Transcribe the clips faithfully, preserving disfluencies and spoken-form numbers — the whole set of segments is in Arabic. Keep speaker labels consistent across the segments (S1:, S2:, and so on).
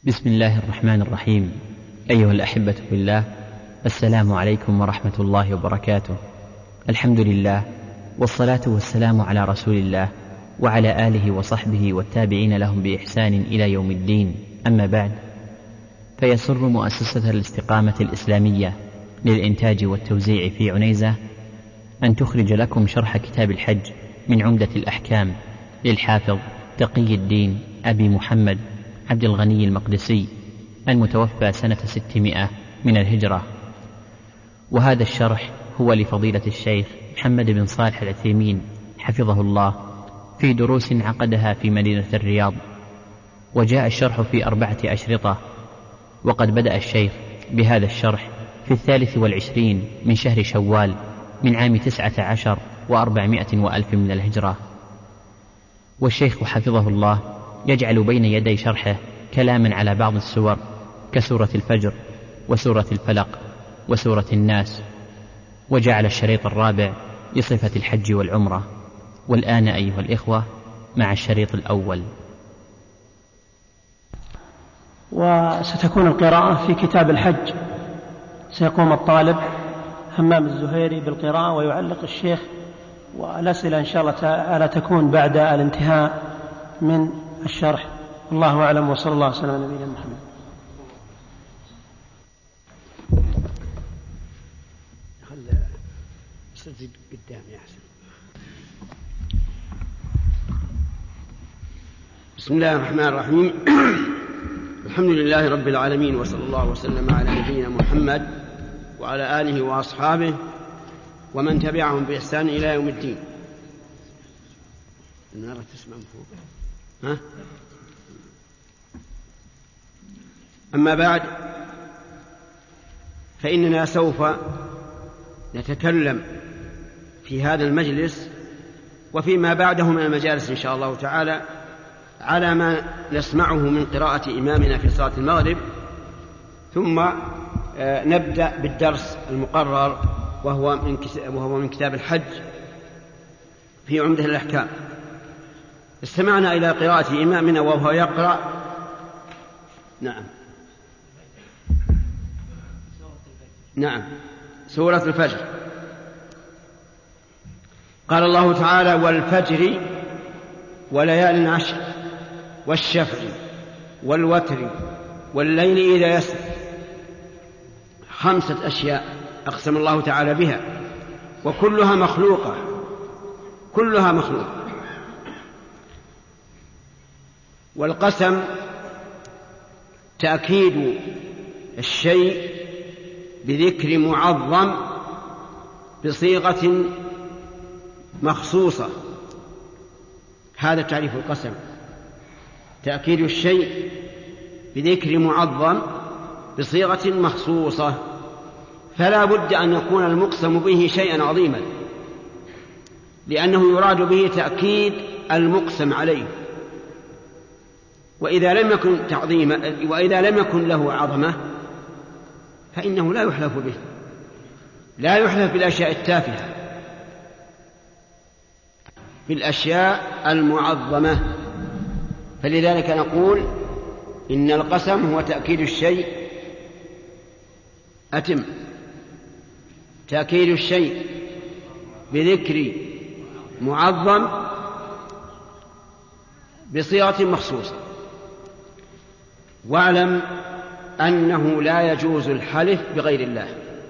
S1: بسم الله الرحمن الرحيم. أيها الأحبة بالله، السلام عليكم ورحمة الله وبركاته. الحمد لله، والصلاة والسلام على رسول الله وعلى آله وصحبه والتابعين لهم بإحسان إلى يوم الدين. أما بعد، فيسر مؤسسة الاستقامة الإسلامية للإنتاج والتوزيع في عنيزة أن تخرج لكم شرح كتاب الحج من عمدة الأحكام للحافظ تقي الدين أبي محمد عبد الغني المقدسي المتوفى سنة ستمائة من الهجرة. وهذا الشرح هو لفضيلة الشيخ محمد بن صالح العثيمين حفظه الله في دروس عقدها في مدينة الرياض، وجاء الشرح في أربعة أشرطة. وقد بدأ الشيخ بهذا الشرح في الثالث والعشرين من شهر شوال من عام تسعة عشر وأربعمائة وألف من الهجرة. والشيخ حفظه الله يجعل بين يدي شرحه كلاما على بعض السور كسورة الفجر وسورة الفلق وسورة الناس، وجعل الشريط الرابع لصفة الحج والعمرة. والآن أيها الإخوة مع الشريط الأول.
S2: وستكون القراءة في كتاب الحج. سيقوم الطالب همام الزهيري بالقراءة ويعلق الشيخ، والأسئلة إن شاء الله تعالى تكون بعد الانتهاء من الشرح. الله أعلم، وصلى الله وسلم على نبينا محمد.
S3: بسم الله الرحمن الرحيم. الحمد لله رب العالمين، وصلى الله وسلم على نبينا محمد وعلى آله وأصحابه ومن تبعهم بإحسان إلى يوم الدين. النار تسمع فوق. ها؟ أما بعد، فإننا سوف نتكلم في هذا المجلس وفيما بعده من المجالس إن شاء الله تعالى على ما نسمعه من قراءة إمامنا في صلاة المغرب، ثم نبدأ بالدرس المقرر وهو من وهو من كتاب الحج في عمدة الأحكام. استمعنا إلى قراءة إمامنا وهو يقرأ نعم نعم سورة الفجر. قال الله تعالى: والفجر وليال عشر والشفع والوتر والليل إذا يسر. خمسة أشياء أقسم الله تعالى بها، وكلها مخلوقة، كلها مخلوقة. والقسم تأكيد الشيء بذكر معظم بصيغة مخصوصة. هذا تعريف القسم: تأكيد الشيء بذكر معظم بصيغة مخصوصة. فلا بد أن يكون المقسم به شيئا عظيما، لأنه يراد به تأكيد المقسم عليه. وإذا لم يكن تعظيما وإذا لم يكن له عظمة فإنه لا يحلف به، لا يحلف بالأشياء التافهة، بالأشياء المعظمة. فلذلك نقول إن القسم هو تأكيد الشيء أتم تأكيد الشيء بذكر معظم بصيغة مخصوصة. واعلم أنه لا يجوز الحلف بغير الله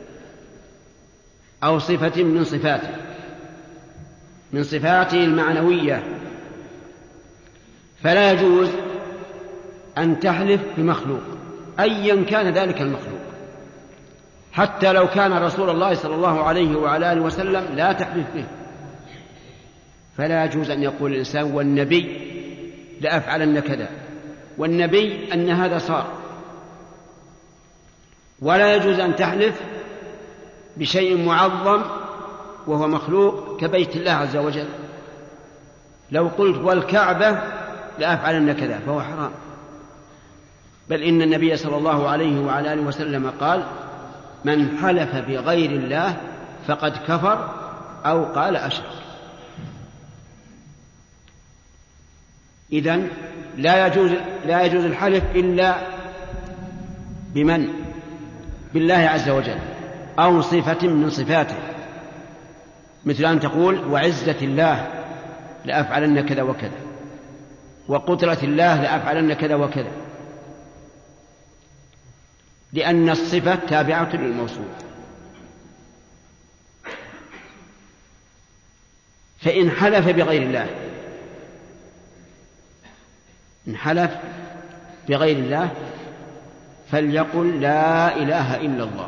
S3: أو صفة من صفاته من صفاته المعنوية. فلا يجوز أن تحلف بمخلوق أيا كان ذلك المخلوق، حتى لو كان رسول الله صلى الله عليه وعلى آله وسلم لا تحلف به. فلا يجوز أن يقول الإنسان والنبي لأفعلن كذا، والنبي أن هذا صار. ولا يجوز أن تحلف بشيء معظم وهو مخلوق كبيت الله عز وجل. لو قلت والكعبة لأفعلن كذا فهو حرام. بل إن النبي صلى الله عليه وعلى آله وسلم قال: من حلف بغير الله فقد كفر أو قال أشرك. إذن لا يجوز لا يجوز الحلف إلا بمن؟ بالله عز وجل، أو صفة من صفاته، مثل أن تقول وعزة الله لأفعلن كذا وكذا، وقدرة الله لأفعلن كذا وكذا، لأن الصفة تابعة للموصوف. فإن حلف بغير الله، إن حلف بغير الله فليقل لا إله إلا الله،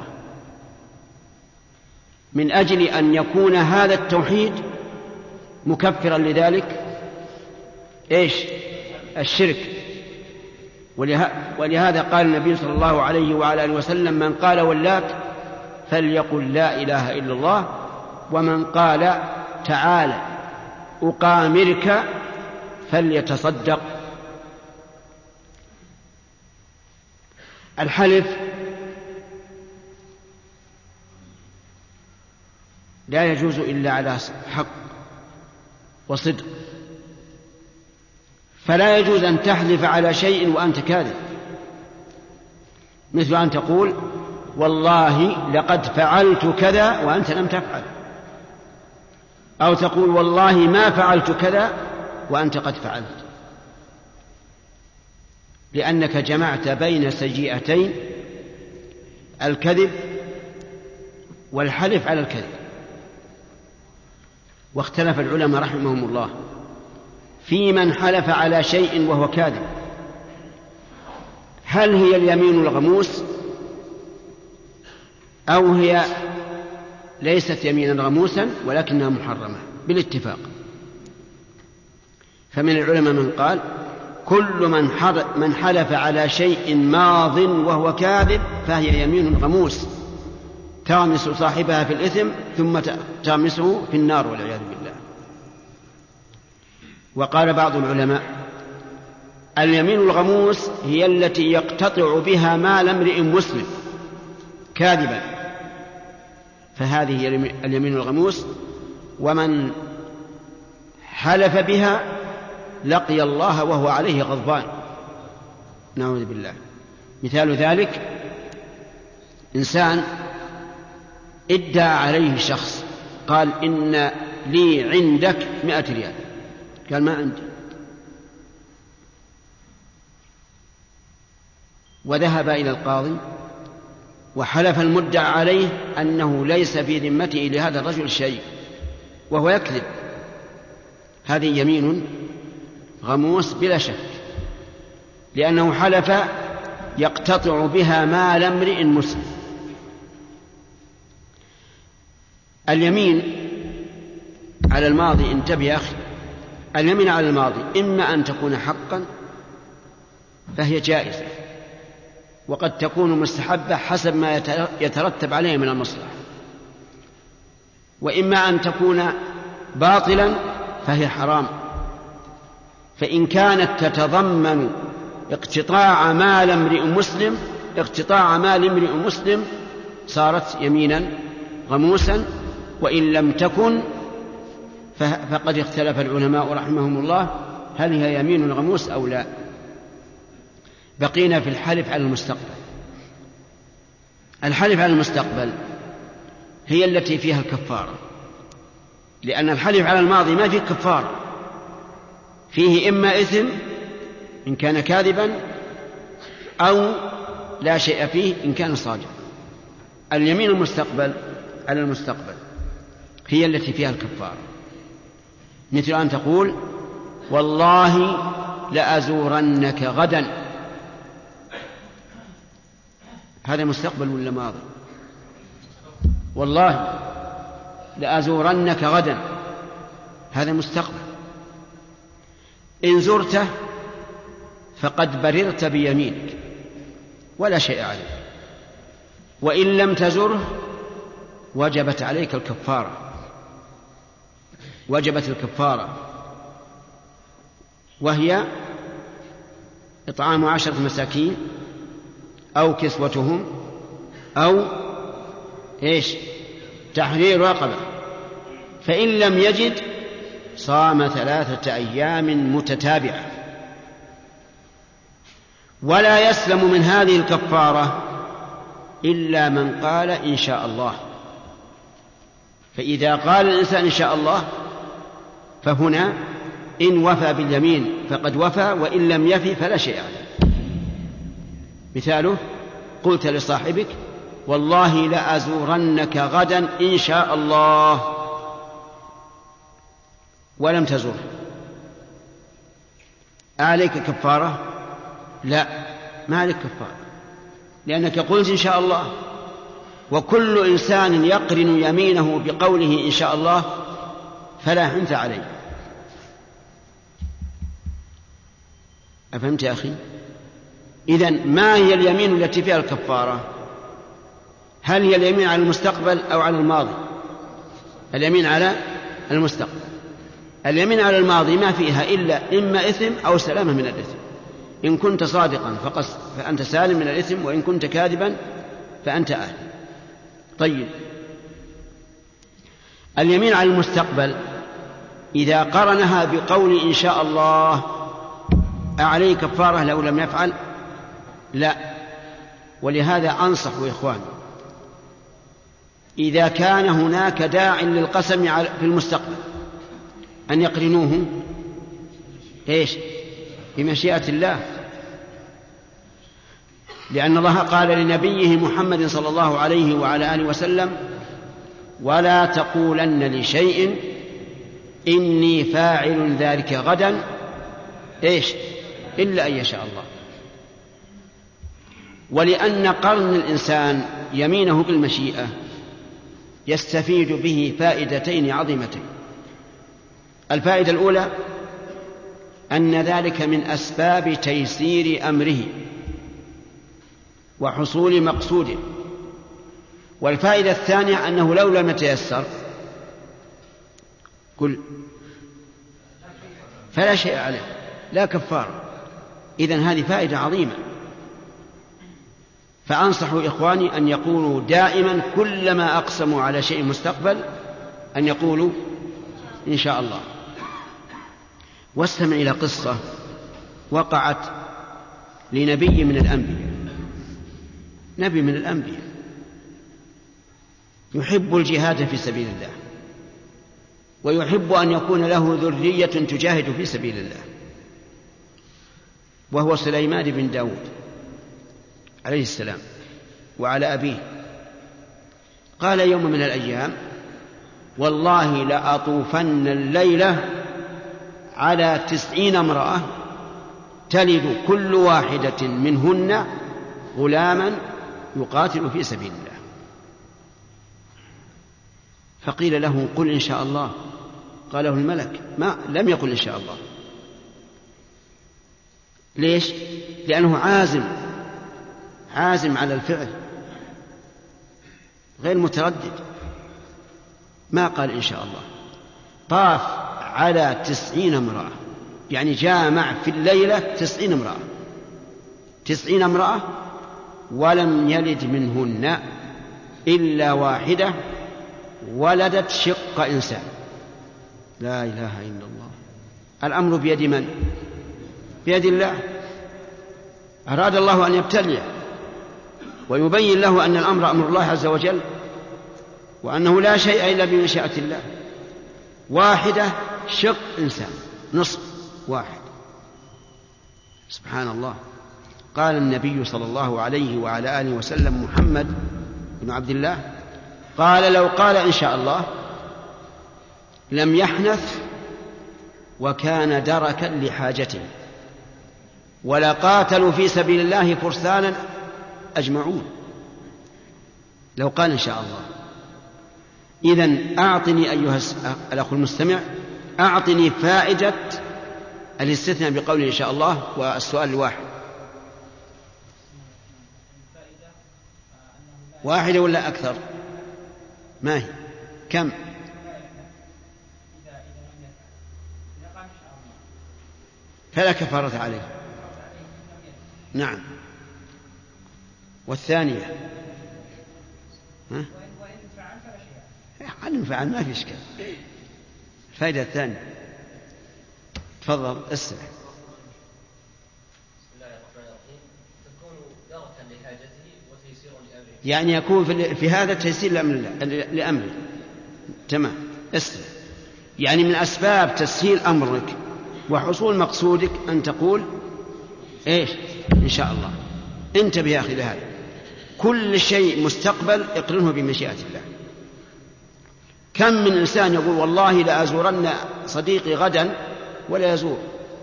S3: من أجل أن يكون هذا التوحيد مكفرا لذلك إيش؟ الشرك. ولهذا قال النبي صلى الله عليه وعلى آله وسلم من قال واللات فليقل لا إله إلا الله، ومن قال تعالى أقامرك فليتصدق. الحلف لا يجوز إلا على حق وصدق، فلا يجوز أن تحلف على شيء وأنت كاذب، مثل أن تقول والله لقد فعلت كذا وأنت لم تفعل، أو تقول والله ما فعلت كذا وأنت قد فعلت، لأنك جمعت بين سيئتين، الكذب والحلف على الكذب. واختلف العلماء رحمهم الله في من حلف على شيء وهو كاذب، هل هي اليمين الغموس أو هي ليست يمينا غموسا ولكنها محرمة بالاتفاق. فمن العلماء من قال كل من حلف على شيء ماض وهو كاذب فهي يمين غموس تغمس صاحبها في الإثم ثم تغمسه في النار والعياذ بالله. وقال بعض العلماء اليمين الغموس هي التي يقتطع بها مال امرئ مسلم كاذبا، فهذه هي اليمين الغموس، ومن حلف بها لقي الله وهو عليه غضبان، نعوذ بالله. مثال ذلك إنسان ادعى عليه شخص قال إن لي عندك مئة ريال، قال ما عندي، وذهب إلى القاضي وحلف المدعى عليه أنه ليس في ذمته لهذا الرجل شيء وهو يكذب، هذه يمين غموس بلا شك، لأنه حلف يقتطع بها مال امرئ مسلم. اليمين على الماضي، انتبه يا أخي، اليمين على الماضي إما أن تكون حقا فهي جائزة، وقد تكون مستحبة حسب ما يترتب عليه من المصلحة، وإما أن تكون باطلا فهي حرام. فإن كانت تتضمن اقتطاع مال امرئ مسلم اقتطاع مال امرئ مسلم صارت يمينا غموسا، وإن لم تكن فقد اختلف العلماء رحمهم الله هل هي يمين غموس أو لا. بقينا في الحلف على المستقبل. الحلف على المستقبل هي التي فيها الكفارة، لأن الحلف على الماضي ما فيه كفارة، فيه إما إثم إن كان كاذبا أو لا شيء فيه إن كان صادقا. اليمين المستقبل على المستقبل هي التي فيها الكفارة، مثل أن تقول والله لأزورنك غدا، هذا مستقبل ولا ماضي؟ والله لأزورنك غدا هذا مستقبل. إن زرته فقد بررت بيمينك ولا شيء عليك، وإن لم تزره وجبت عليك الكفارة، وجبت الكفارة وهي إطعام عشرة مساكين أو كسوتهم أو إيش تحرير رقبة، فإن لم يجد صام ثلاثة أيام متتابعة. ولا يسلم من هذه الكفارة إلا من قال إن شاء الله. فإذا قال الإنسان إن شاء الله فهنا إن وفى باليمين فقد وفى، وإن لم يفي فلا شيء عليه. مثاله: قلت لصاحبك والله لأزورنك غدا إن شاء الله، ولم تزور، عليك كفارة؟ لا، ما عليك كفارة، لأنك قلت إن شاء الله. وكل إنسان يقرن يمينه بقوله إن شاء الله فلا حنث عليه. أفهمت يا أخي؟ إذن ما هي اليمين التي فيها الكفارة؟ هل هي اليمين على المستقبل أو على الماضي؟ اليمين على المستقبل. اليمين على الماضي ما فيها إلا إما إثم أو سلامة من الإثم. إن كنت صادقا فأنت سالم من الإثم، وإن كنت كاذبا فأنت آثم. طيب، اليمين على المستقبل إذا قرنها بقول إن شاء الله أعليه كفارة لو لم يفعل؟ لا. ولهذا أنصح إخواني إذا كان هناك داع للقسم في المستقبل أن يقرنوه إيش؟ بمشيئة الله، لأن الله قال لنبيه محمد صلى الله عليه وعلى آله وسلم: ولا تقولن لشيء إني فاعل ذلك غدا إيش إلا أن يشاء الله. ولأن قرن الإنسان يمينه بالمشيئة يستفيد به فائدتين عظيمتين. الفائدة الأولى أن ذلك من أسباب تيسير أمره وحصول مقصوده. والفائدة الثانية أنه لو لم يتيسر قل فلا شيء عليه، لا كفارة. إذن هذه فائدة عظيمة. فأنصح إخواني أن يقولوا دائما كلما أقسموا على شيء مستقبل أن يقولوا إن شاء الله. واستمع إلى قصة وقعت لنبي من الأنبياء، نبي من الأنبياء يحب الجهاد في سبيل الله، ويحب أن يكون له ذرية تجاهد في سبيل الله، وهو سليمان بن داود عليه السلام وعلى أبيه. قال يوم من الأيام: والله لأطوفن الليلة على تسعين امرأة تلد كل واحدة منهن غلاما يقاتل في سبيل الله. فقيل له: قل إن شاء الله. قاله الملك: ما لم يقل إن شاء الله. ليش؟ لأنه عازم عازم على الفعل غير متردد، ما قال إن شاء الله. طاف على تسعين امرأة، يعني جامع في الليلة تسعين امرأة تسعين امرأة ولم يلد منهن إلا واحدة ولدت شق إنسان. لا إله إلا الله. الأمر بيد من؟ بيد الله. أراد الله أن يبتليه ويبين له أن الأمر أمر الله عز وجل، وأنه لا شيء إلا بمشيئة الله. واحدة شق إنسان، نصف واحد. سبحان الله. قال النبي صلى الله عليه وعلى آله وسلم محمد بن عبد الله قال: لو قال إن شاء الله لم يحنث وكان دركا لحاجته، ولقاتلوا في سبيل الله فرسانا أجمعون. لو قال إن شاء الله. إذن أعطني أيها الأخ المستمع، أعطني فائدة الاستثناء بقوله إن شاء الله. والسؤال الواحد واحدة ولا أكثر؟ ما هي؟ كم؟ فلا كفارة عليه. نعم. والثانية ها؟ علم فعل ما في إشكال. الفائدة الثانية تفضل اسمع.
S4: بسم الله الرحمن الرحيم.
S3: يعني يكون في هذا تيسير لأمره. تمام. اسلم. يعني من أسباب تسهيل أمرك وحصول مقصودك أن تقول إيش إن شاء الله. انتبه يا أخي لهذا، كل شيء مستقبل اقرنه بمشيئة الله. كم من إنسان يقول والله لأزورن صديقي غدا ولا يزور،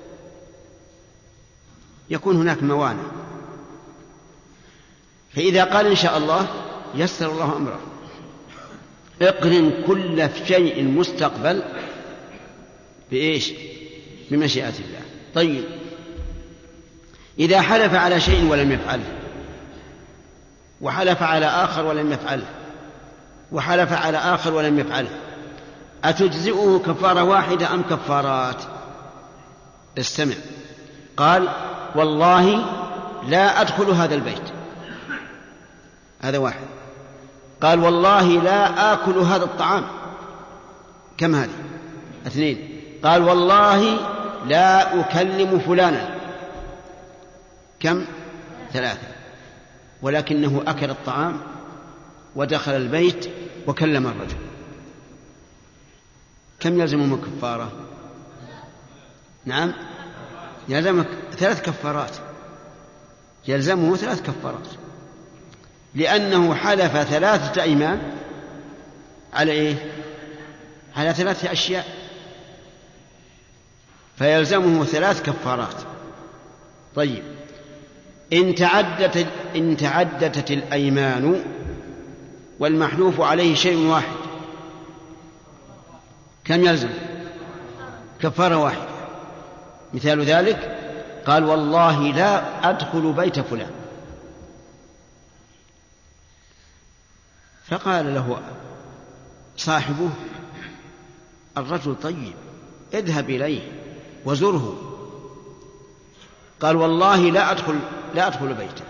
S3: يكون هناك موانع. فإذا قال إن شاء الله يسر الله أمره. اقرن كل شيء مستقبل بإيش؟ بمشيئة الله. طيب، إذا حلف على شيء ولم يفعله، وحلف على آخر ولم يفعله، وحلف على آخر ولم يفعله، أتجزئه كفارة واحدة أم كفارات؟ استمع. قال والله لا أدخل هذا البيت، هذا واحد. قال والله لا آكل هذا الطعام، كم هذه؟ اثنين. قال والله لا أكلم فلانا، كم؟ ثلاثة. ولكنه أكل الطعام ودخل البيت وكلم الرجل، كم يلزم من كفارة؟ نعم، يلزمك ثلاث كفارات، يلزمه ثلاث كفارات، لأنه حلف ثلاثة أيمان على إيه؟ على ثلاثة أشياء، فيلزمه ثلاث كفارات. طيب، إن تعددت, إن تعددت الأيمان والمحلوف عليه شيء واحد، كم يلزم؟ كفارة واحدة. مثال ذلك قال والله لا أدخل بيت فلان، فقال له صاحبه الرجل طيب اذهب إليه وزره، قال والله لا أدخل لا أدخل بيته،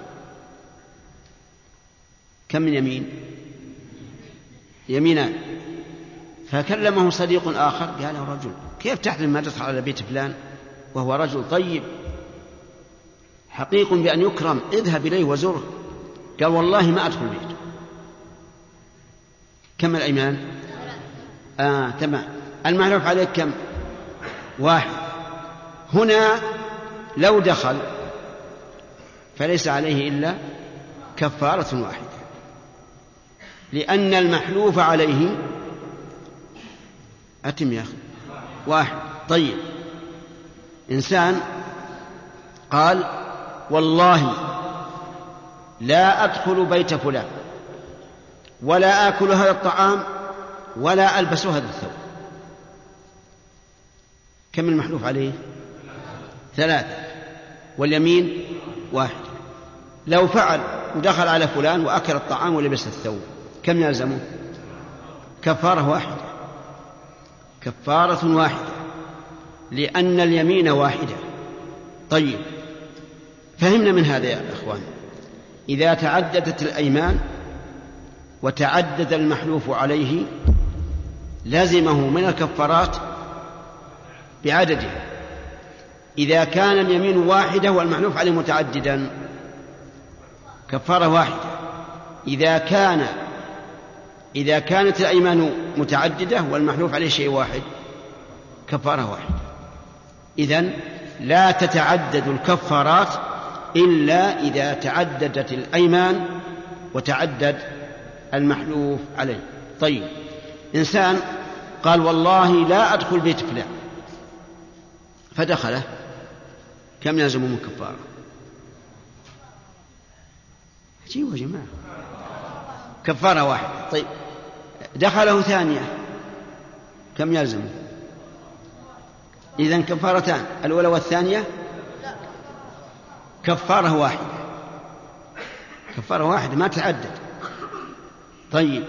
S3: كم من يمين؟ يمينان. فكلمه صديق آخر قال له رجل كيف تحلم ما تدخل على بيت فلان وهو رجل طيب حقيق بأن يكرم، اذهب إليه وزره. قال والله ما أدخل بيته. كم الأيمان؟ آه تمام. المحلوف عليه كم؟ واحد. هنا لو دخل فليس عليه إلا كفارة واحدة، لأن المحلوف عليه أتم يا أخي واحد. طيب، إنسان قال والله لا أدخل بيت فلان ولا آكل هذا الطعام ولا ألبس هذا الثوب، كم المحلوف عليه؟ ثلاثة، واليمين واحد. لو فعل ودخل على فلان وأكل الطعام ولبس الثوب، كم يلزمه؟ كفارة واحدة، كفارة واحدة، لأن اليمين واحدة. طيب، فهمنا من هذا يا أخوان، إذا تعددت الأيمان وتعدد المحلوف عليه لازمه من الكفارات بعددها. إذا كان اليمين واحدة والمحلوف عليه متعددا كفارة واحدة. إذا كان إذا كانت الأيمان متعددة والمحلوف عليه شيء واحد كفارة واحدة. إذن لا تتعدد الكفارات إلا إذا تعددت الأيمان وتعدد المحلوف عليه. طيب، إنسان قال والله لا أدخل بيت فلان فدخله، كم يلزم من كفارة؟ عجيب يا جماعة، كفارة واحدة. طيب، دخله ثانية، كم يلزم؟ إذن كفارتان، الأولى والثانية كفارة واحدة، كفارة واحدة ما تعدد. طيب،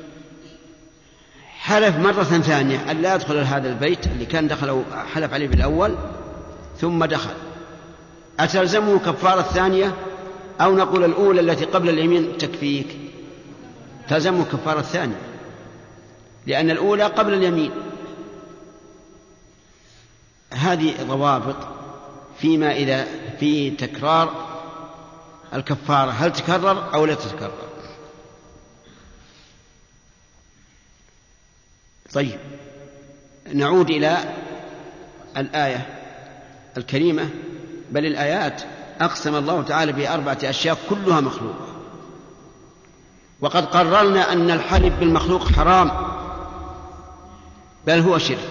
S3: حلف مرة ثانية أن لا يدخل هذا البيت اللي كان دخله حلف عليه بالأول ثم دخل، أتلزمه كفارة ثانية أو نقول الأولى التي قبل اليمين تكفيك؟ تلزمه كفارة ثانية، لأن الأولى قبل اليمين. هذه ضوابط فيما إذا في تكرار الكفارة هل تكرر أو لا تتكرر. طيب نعود إلى الآية الكريمة، بل الآيات أقسم الله تعالى بأربعة أشياء كلها مخلوقة، وقد قررنا أن الحلف بالمخلوق حرام بل هو شرك،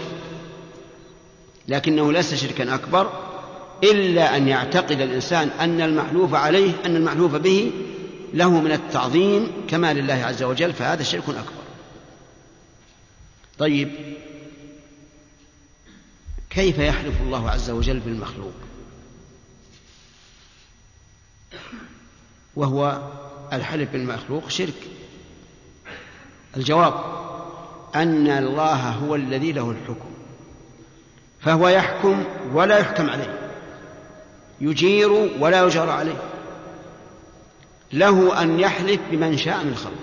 S3: لكنه ليس شركا أكبر إلا أن يعتقد الإنسان أن المحلوف عليه أن المحلوف به له من التعظيم كما لله عز وجل، فهذا شرك أكبر. طيب كيف يحلف الله عز وجل بالمخلوق وهو الحلف بالمخلوق شرك؟ الجواب أن الله هو الذي له الحكم، فهو يحكم ولا يحكم عليه، يجير ولا يجار عليه، له أن يحلف بمن شاء من الخلق،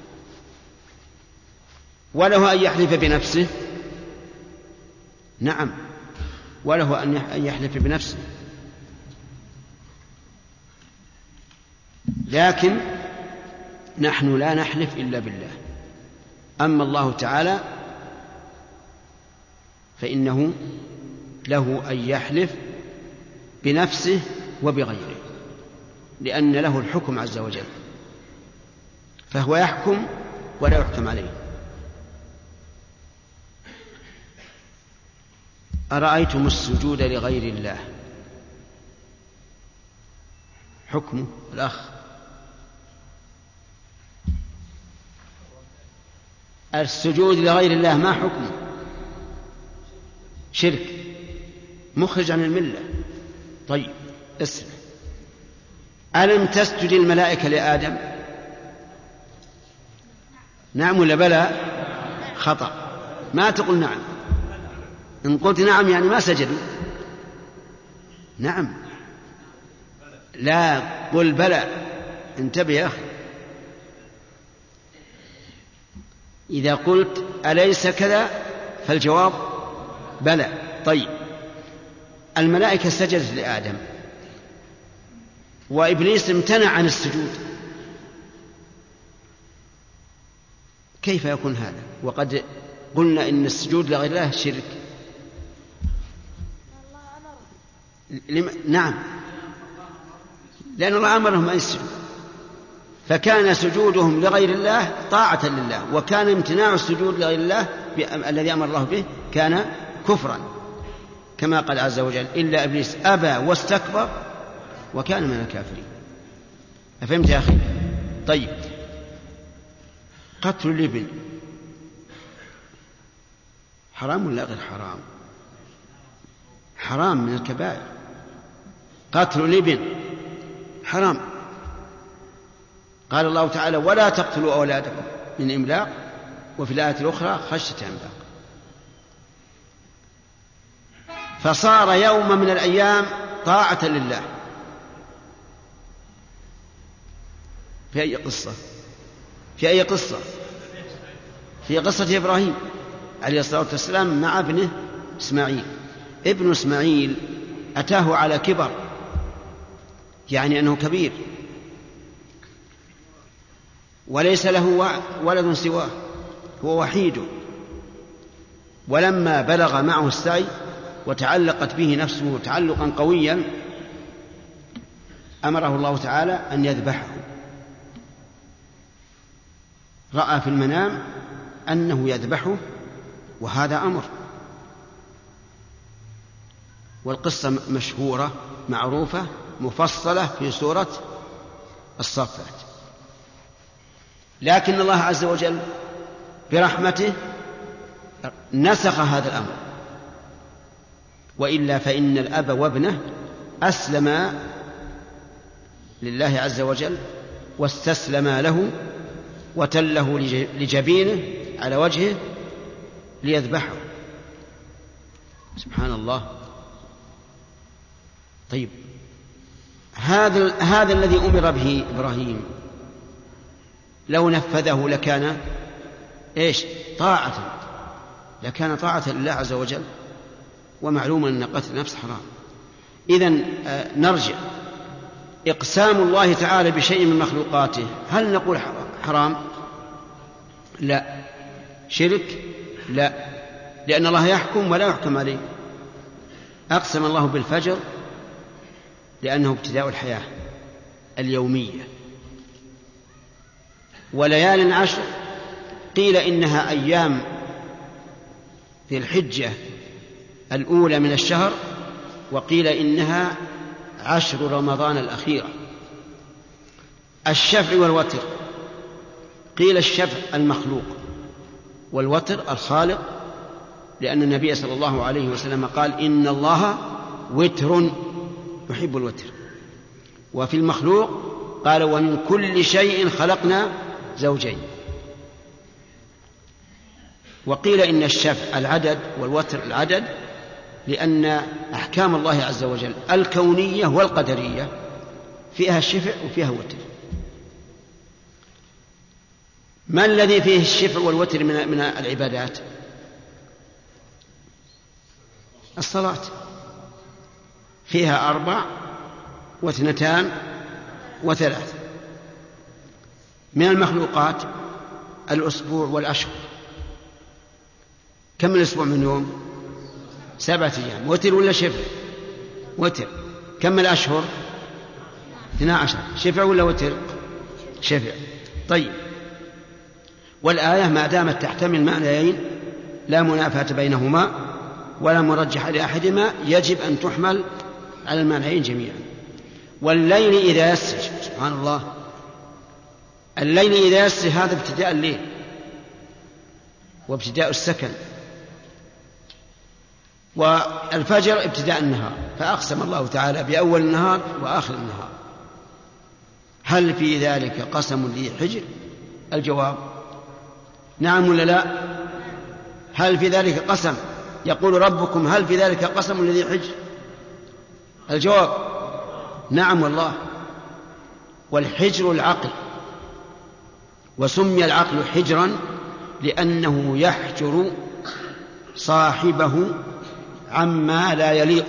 S3: وله أن يحلف بنفسه، نعم وله أن يحلف بنفسه، لكن نحن لا نحلف إلا بالله. أما الله تعالى فإنه له أن يحلف بنفسه وبغيره، لأن له الحكم عز وجل، فهو يحكم ولا يحكم عليه. أرأيتم السجود لغير الله حكمه الأخ؟ السجود لغير الله ما حكمه؟ شرك مخرج عن الملة. طيب اسمع، ألم تسجد الملائكة لآدم؟ نعم ولا بلى؟ خطأ، ما تقول نعم. إن قلت نعم يعني ما سجدوا. نعم لا، قل بلى. انتبه يا أخي، إذا قلت أليس كذا فالجواب بلى. طيب الملائكة سجدت لآدم وإبليس امتنع عن السجود، كيف يكون هذا وقد قلنا إن السجود لغير الله شرك؟ لم... نعم لأن الله أمرهم أن يسجدوا، فكان سجودهم لغير الله طاعة لله، وكان امتناع السجود لغير الله الذي أمر الله به كان كفرا، كما قال عز وجل إلا إبليس أبى واستكبر وكان من الكافرين. أفهمت يا أخي؟ طيب قتل الابن حرام ولا غير حرام؟ حرام من الكبائر. قتل الابن حرام. قال الله تعالى ولا تقتلوا أولادكم من إملاق، وفي الآية الأخرى خشية إملاق. فصار يوم من الأيام طاعة لله. في أي قصة؟ في أي قصة؟ في قصة إبراهيم عليه الصلاة والسلام مع ابنه إسماعيل. ابن إسماعيل أتاه على كبر، يعني أنه كبير وليس له ولد سواه، هو وحيد. ولما بلغ معه السعي وتعلقت به نفسه تعلقا قويا أمره الله تعالى أن يذبحه. رأى في المنام أنه يذبحه، وهذا أمر، والقصة مشهورة معروفة مفصلة في سورة الصافات. لكن الله عز وجل برحمته نسخ هذا الأمر، وإلا فإن الأب وابنه أسلما لله عز وجل واستسلما له وتله لجبينه على وجهه ليذبحه. سبحان الله. طيب هذا هذا الذي أمر به إبراهيم لو نفذه لكان إيش؟ طاعة، لكان طاعة لله عز وجل، ومعلوم أن قتل النفس حرام. إذن نرجع إقسام الله تعالى بشيء من مخلوقاته هل نقول حرام؟ لا. شرك؟ لا، لأن الله يحكم ولا يحكم عليه. أقسم الله بالفجر لأنه ابتداء الحياة اليومية، وليال عشر قيل إنها أيام في الحجة الأولى من الشهر، وقيل إنها عشر رمضان الأخيرة. الشفع والوتر قيل الشفع المخلوق والوتر الخالق، لأن النبي صلى الله عليه وسلم قال إن الله وتر يحب الوتر. وفي المخلوق قال ومن كل شيء خلقنا زوجين. وقيل إن الشفع العدد والوتر العدد، لأن أحكام الله عز وجل الكونية والقدرية فيها الشفع وفيها وتر. ما الذي فيه الشفع والوتر من من العبادات؟ الصلاة فيها أربع واثنتان وثلاث. من المخلوقات الأسبوع والأشهر، كم الأسبوع من يوم؟ سبعة أيام. وتر ولا شفع؟ وتر. كم الأشهر؟ اثنا عشر. شفع ولا وتر؟ شفع. طيب، والآية ما دامت تحتمل معنيين لا منافاة بينهما ولا مرجح لأحدهما يجب أن تحمل على المعنيين جميعا. والليل إذا يسر، سبحان الله، الليل إذا يسر هذا ابتداء الليل وابتداء السكن، والفجر ابتداء النهار، فأقسم الله تعالى بأول النهار وآخر النهار. هل في ذلك قسم ذي حجر؟ الجواب نعم ولا لا؟ هل في ذلك قسم؟ يقول ربكم هل في ذلك قسم لذي حجر؟ الجواب نعم والله. والحجر العقل، وسمي العقل حجرا لأنه يحجر صاحبه عما لا يليق.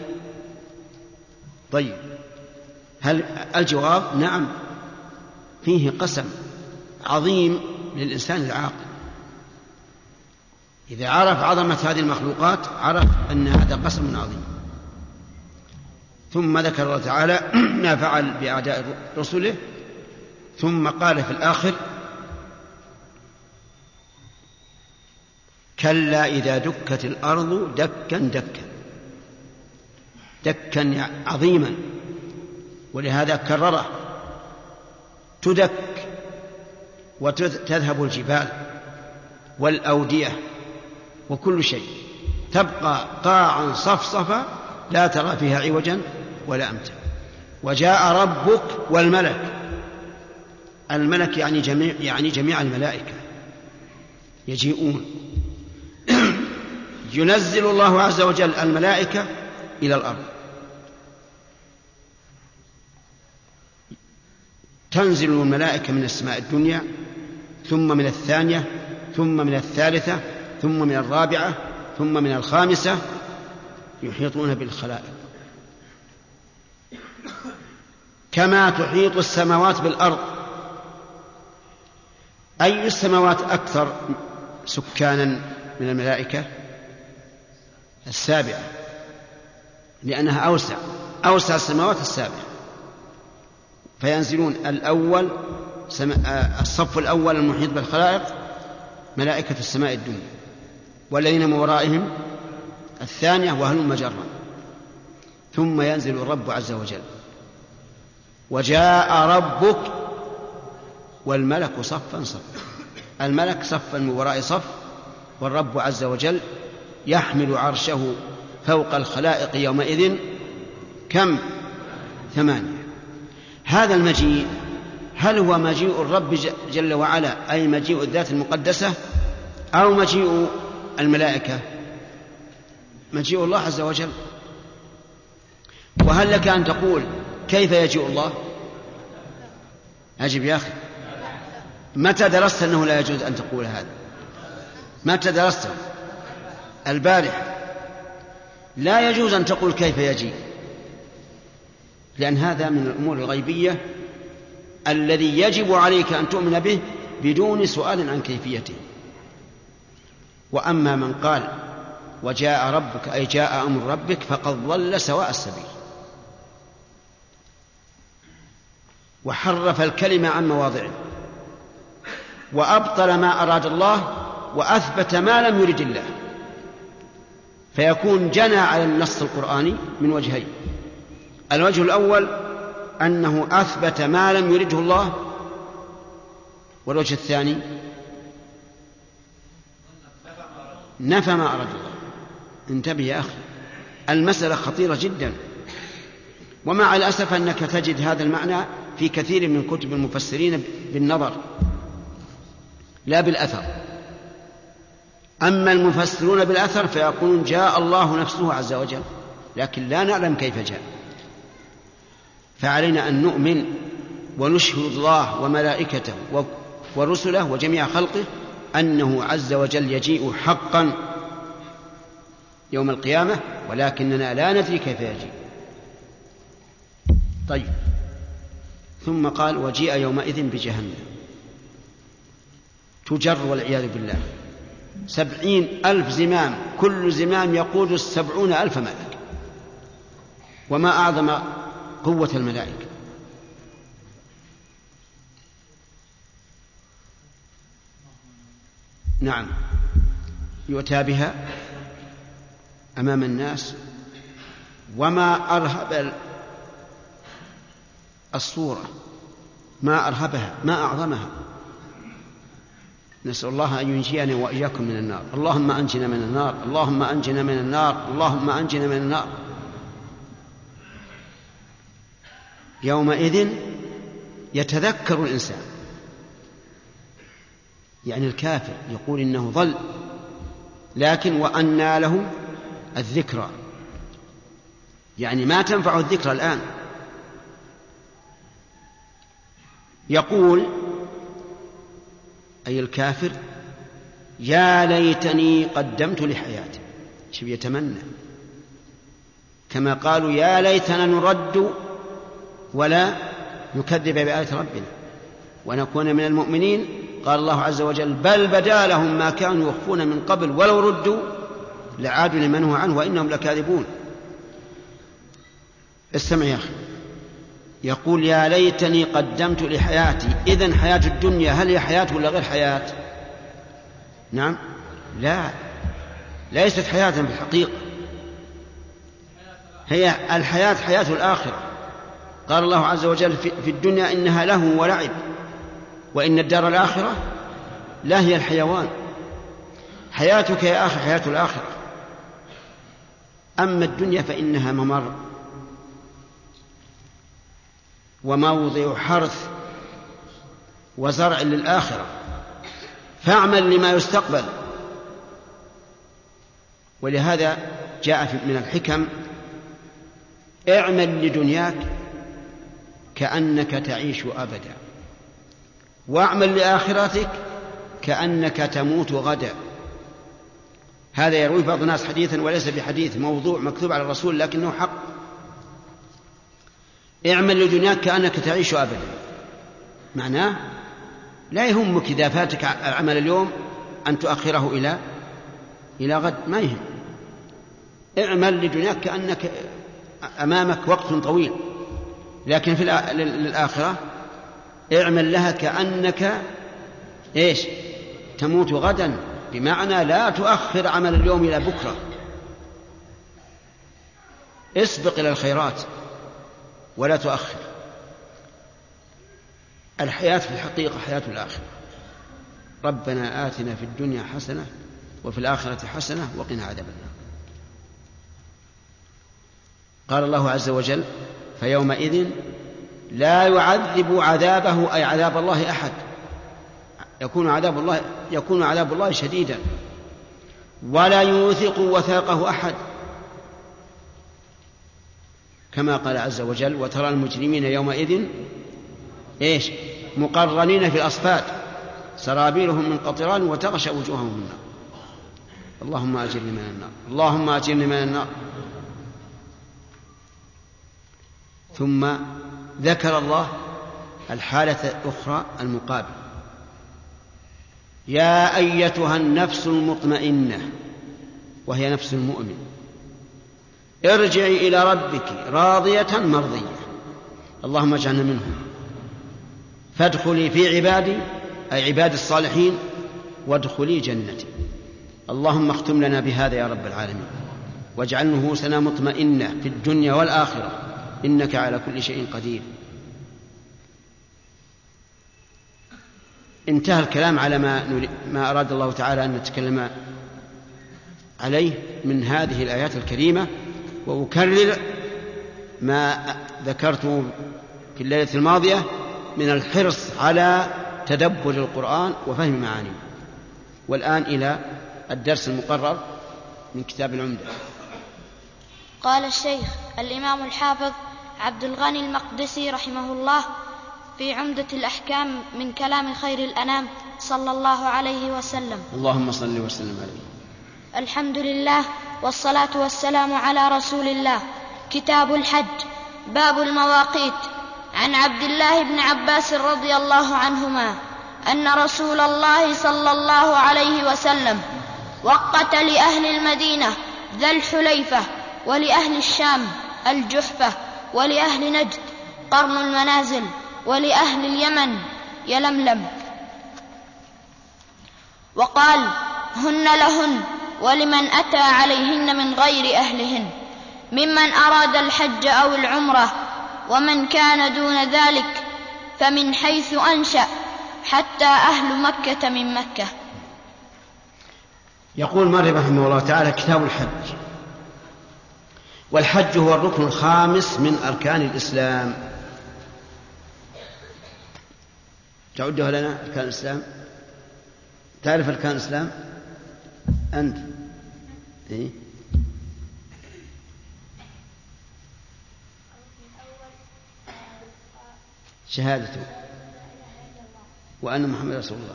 S3: طيب، هل الجواب نعم، فيه قسم عظيم للإنسان العاقل. إذا عرف عظمة هذه المخلوقات عرف أن هذا قسم عظيم. ثم ذكر الله تعالى ما فعل بأعداء رسله، ثم قال في الآخر كلا إذا دكت الأرض دكا دكا، دكا عظيما، ولهذا كرره تدك وتذهب الجبال والأودية وكل شيء، تبقى قاعا صفصفا لا ترى فيها عوجا ولا أمتا. وجاء ربك والملك، الملك يعني جميع, يعني جميع الملائكة يجيئون. ينزل الله عز وجل الملائكة إلى الأرض، تنزل الملائكة من السماء الدنيا، ثم من الثانية، ثم من الثالثة، ثم من الرابعة، ثم من الخامسة، يحيطون بالخلائق كما تحيط السماوات بالأرض. أي السماوات أكثر سكانا من الملائكة؟ السابعة، لأنها أوسع أوسع السماوات السابعة. فينزلون الأول الصف الأول المحيط بالخلائق ملائكة السماء الدنيا، والذين من ورائهم الثانية وهلم مجرا، ثم ينزل الرب عز وجل. وجاء ربك والملك صفا صفا، الملك صفا من وراء صف، والرب عز وجل يحمل عرشه فوق الخلائق يومئذ كم؟ ثمانية. هذا المجيء هل هو مجيء الرب جل وعلا أي مجيء الذات المقدسة، أو مجيء الملائكة؟ مجيء الله عز وجل. وهل لك أن تقول كيف يجيء الله؟ أجب يا أخي، متى درست أنه لا يجوز أن تقول هذا؟ متى درست؟ البارح. لا يجوز أن تقول كيف يجيء، لأن هذا من الأمور الغيبية الذي يجب عليك أن تؤمن به بدون سؤال عن كيفيته. وأما من قال وجاء ربك أي جاء أمر ربك فقد ضل سواء السبيل، وحرف الكلمة عن مواضعه، وأبطل ما أراد الله، وأثبت ما لم يرد الله، فيكون جنى على النص القرآني من وجهين: الوجه الأول أنه أثبت ما لم يرده الله، والوجه الثاني نفى ما أراد الله. انتبه يا أخي، المسألة خطيرة جدا، ومع الأسف أنك تجد هذا المعنى في كثير من كتب المفسرين بالنظر لا بالأثر. أما المفسرون بالأثر فيقولون جاء الله نفسه عز وجل، لكن لا نعلم كيف جاء. فعلينا أن نؤمن ونشهد الله وملائكته ورسله وجميع خلقه أنه عز وجل يجيء حقا يوم القيامة، ولكننا لا ندري كيف يجيء. طيب، ثم قال وجيء يومئذ بجهنم تجر والعياذ بالله سبعين ألف زمام، كل زمام يقود السبعون ألف ملك. وما أعظم قوة الملائكة. نعم، يؤتى بها أمام الناس، وما أرهب الصورة، ما أرهبها، ما أعظمها. نسأل الله أن ينجينا وإياكم من النار. اللهم أنجنا من النار، اللهم أنجنا من النار، اللهم أنجنا من النار. يومئذ يتذكر الإنسان، يعني الكافر يقول إنه ضل، لكن وأنى له الذكرى، يعني ما تنفع الذكرى الآن. يقول أي الكافر يا ليتني قدمت لحياتي، شو يتمنى، كما قالوا يا ليتنا نرد ولا نكذب بآيات ربنا ونكون من المؤمنين. قال الله عز وجل بل بدا لهم ما كانوا يخفون من قبل ولو ردوا لعادوا لمن هو عنه وإنهم لكاذبون. استمع يا أخي، يقول يا ليتني قدمت لحياتي. إذن حياة الدنيا هل هي حياة ولا غير حياة؟ نعم، لا، ليست حياة في الحقيقة، هي الحياة حياة الآخرة. قال الله عز وجل في الدنيا إنها لهو ولعب، وإن الدار الآخرة لا هي الحيوان. حياتك يا أخي حياة الآخرة، أما الدنيا فإنها ممر وموضع حرث وزرع للآخرة، فاعمل لما يستقبل. ولهذا جاء من الحكم اعمل لدنياك كأنك تعيش أبدا، واعمل لآخرتك كأنك تموت غدا. هذا يروي بعض الناس حديثا وليس بحديث، موضوع مكتوب على الرسول لكنه حق. اعمل لدنياك كأنك تعيش أبدا، معناه لا يهمك إذا فاتك العمل اليوم أن تؤخره إلى إلى غد، ما يهم. اعمل لدنياك كأنك أمامك وقت طويل، لكن في الآخرة اعمل لها كأنك إيش تموت غدا، بمعنى لا تؤخر عمل اليوم إلى بكرة، اسبق إلى الخيرات ولا تؤخر. الحياة في الحقيقة حياة الآخرة. ربنا آتنا في الدنيا حسنة وفي الآخرة حسنة وقنا عذاب النار. قال الله عز وجل فيومئذ لا يعذب عذابه أي عذاب الله أحد، يكون عذاب الله يكون عذاب الله شديدا، ولا يوثق وثاقه أحد، كما قال عز وجل وترى المجرمين يومئذ إيش مقرنين في الأصفاد سرابيلهم من قطران وتغشى وجوههم النار. اللهم أجرني من النار، اللهم أجرني من النار. ثم ذكر الله الحالة الأخرى المقابل: يا أيتها النفس المطمئنة، وهي نفس المؤمن، ارجعي إلى ربك راضية مرضية، اللهم اجعلنا منهم، فادخلي في عبادي، أي عباد الصالحين، وادخلي جنتي. اللهم اختم لنا بهذا يا رب العالمين، واجعل نفوسنا مطمئنة في الدنيا والآخرة، إنك على كل شيء قدير. انتهى الكلام على ما, ما أراد الله تعالى أن نتكلم عليه من هذه الآيات الكريمة، وأكرر ما ذكرته في الليلة الماضية من الحرص على تدبر القرآن وفهم معانيه. والآن إلى الدرس المقرر من كتاب العمدة.
S4: قال الشيخ الإمام الحافظ عبد الغني المقدسي رحمه الله في عمدة الأحكام من كلام خير الأنام صلى الله عليه وسلم:
S3: اللهم صل وسلم عليه.
S4: الحمد لله والصلاة والسلام على رسول الله. كتاب الحج. باب المواقيت. عن عبد الله بن عباس رضي الله عنهما أن رسول الله صلى الله عليه وسلم وقت لأهل المدينة ذا الحليفة، ولأهل الشام الجحفة، ولأهل نجد قرن المنازل، ولأهل اليمن يلملم، وقال: هن لهن ولمن أتى عليهن من غير أهلهن ممن أراد الحج أو العمرة، ومن كان دون ذلك فمن حيث أنشأ حتى أهل مكة من مكة.
S3: يقول مالك رحمه الله تعالى: كتاب الحج. والحج هو الركن الخامس من أركان الإسلام. تعدها لنا أركان الإسلام؟ تعرف أركان الإسلام أنت؟ إيه؟ شهادته وأن محمد رسول الله.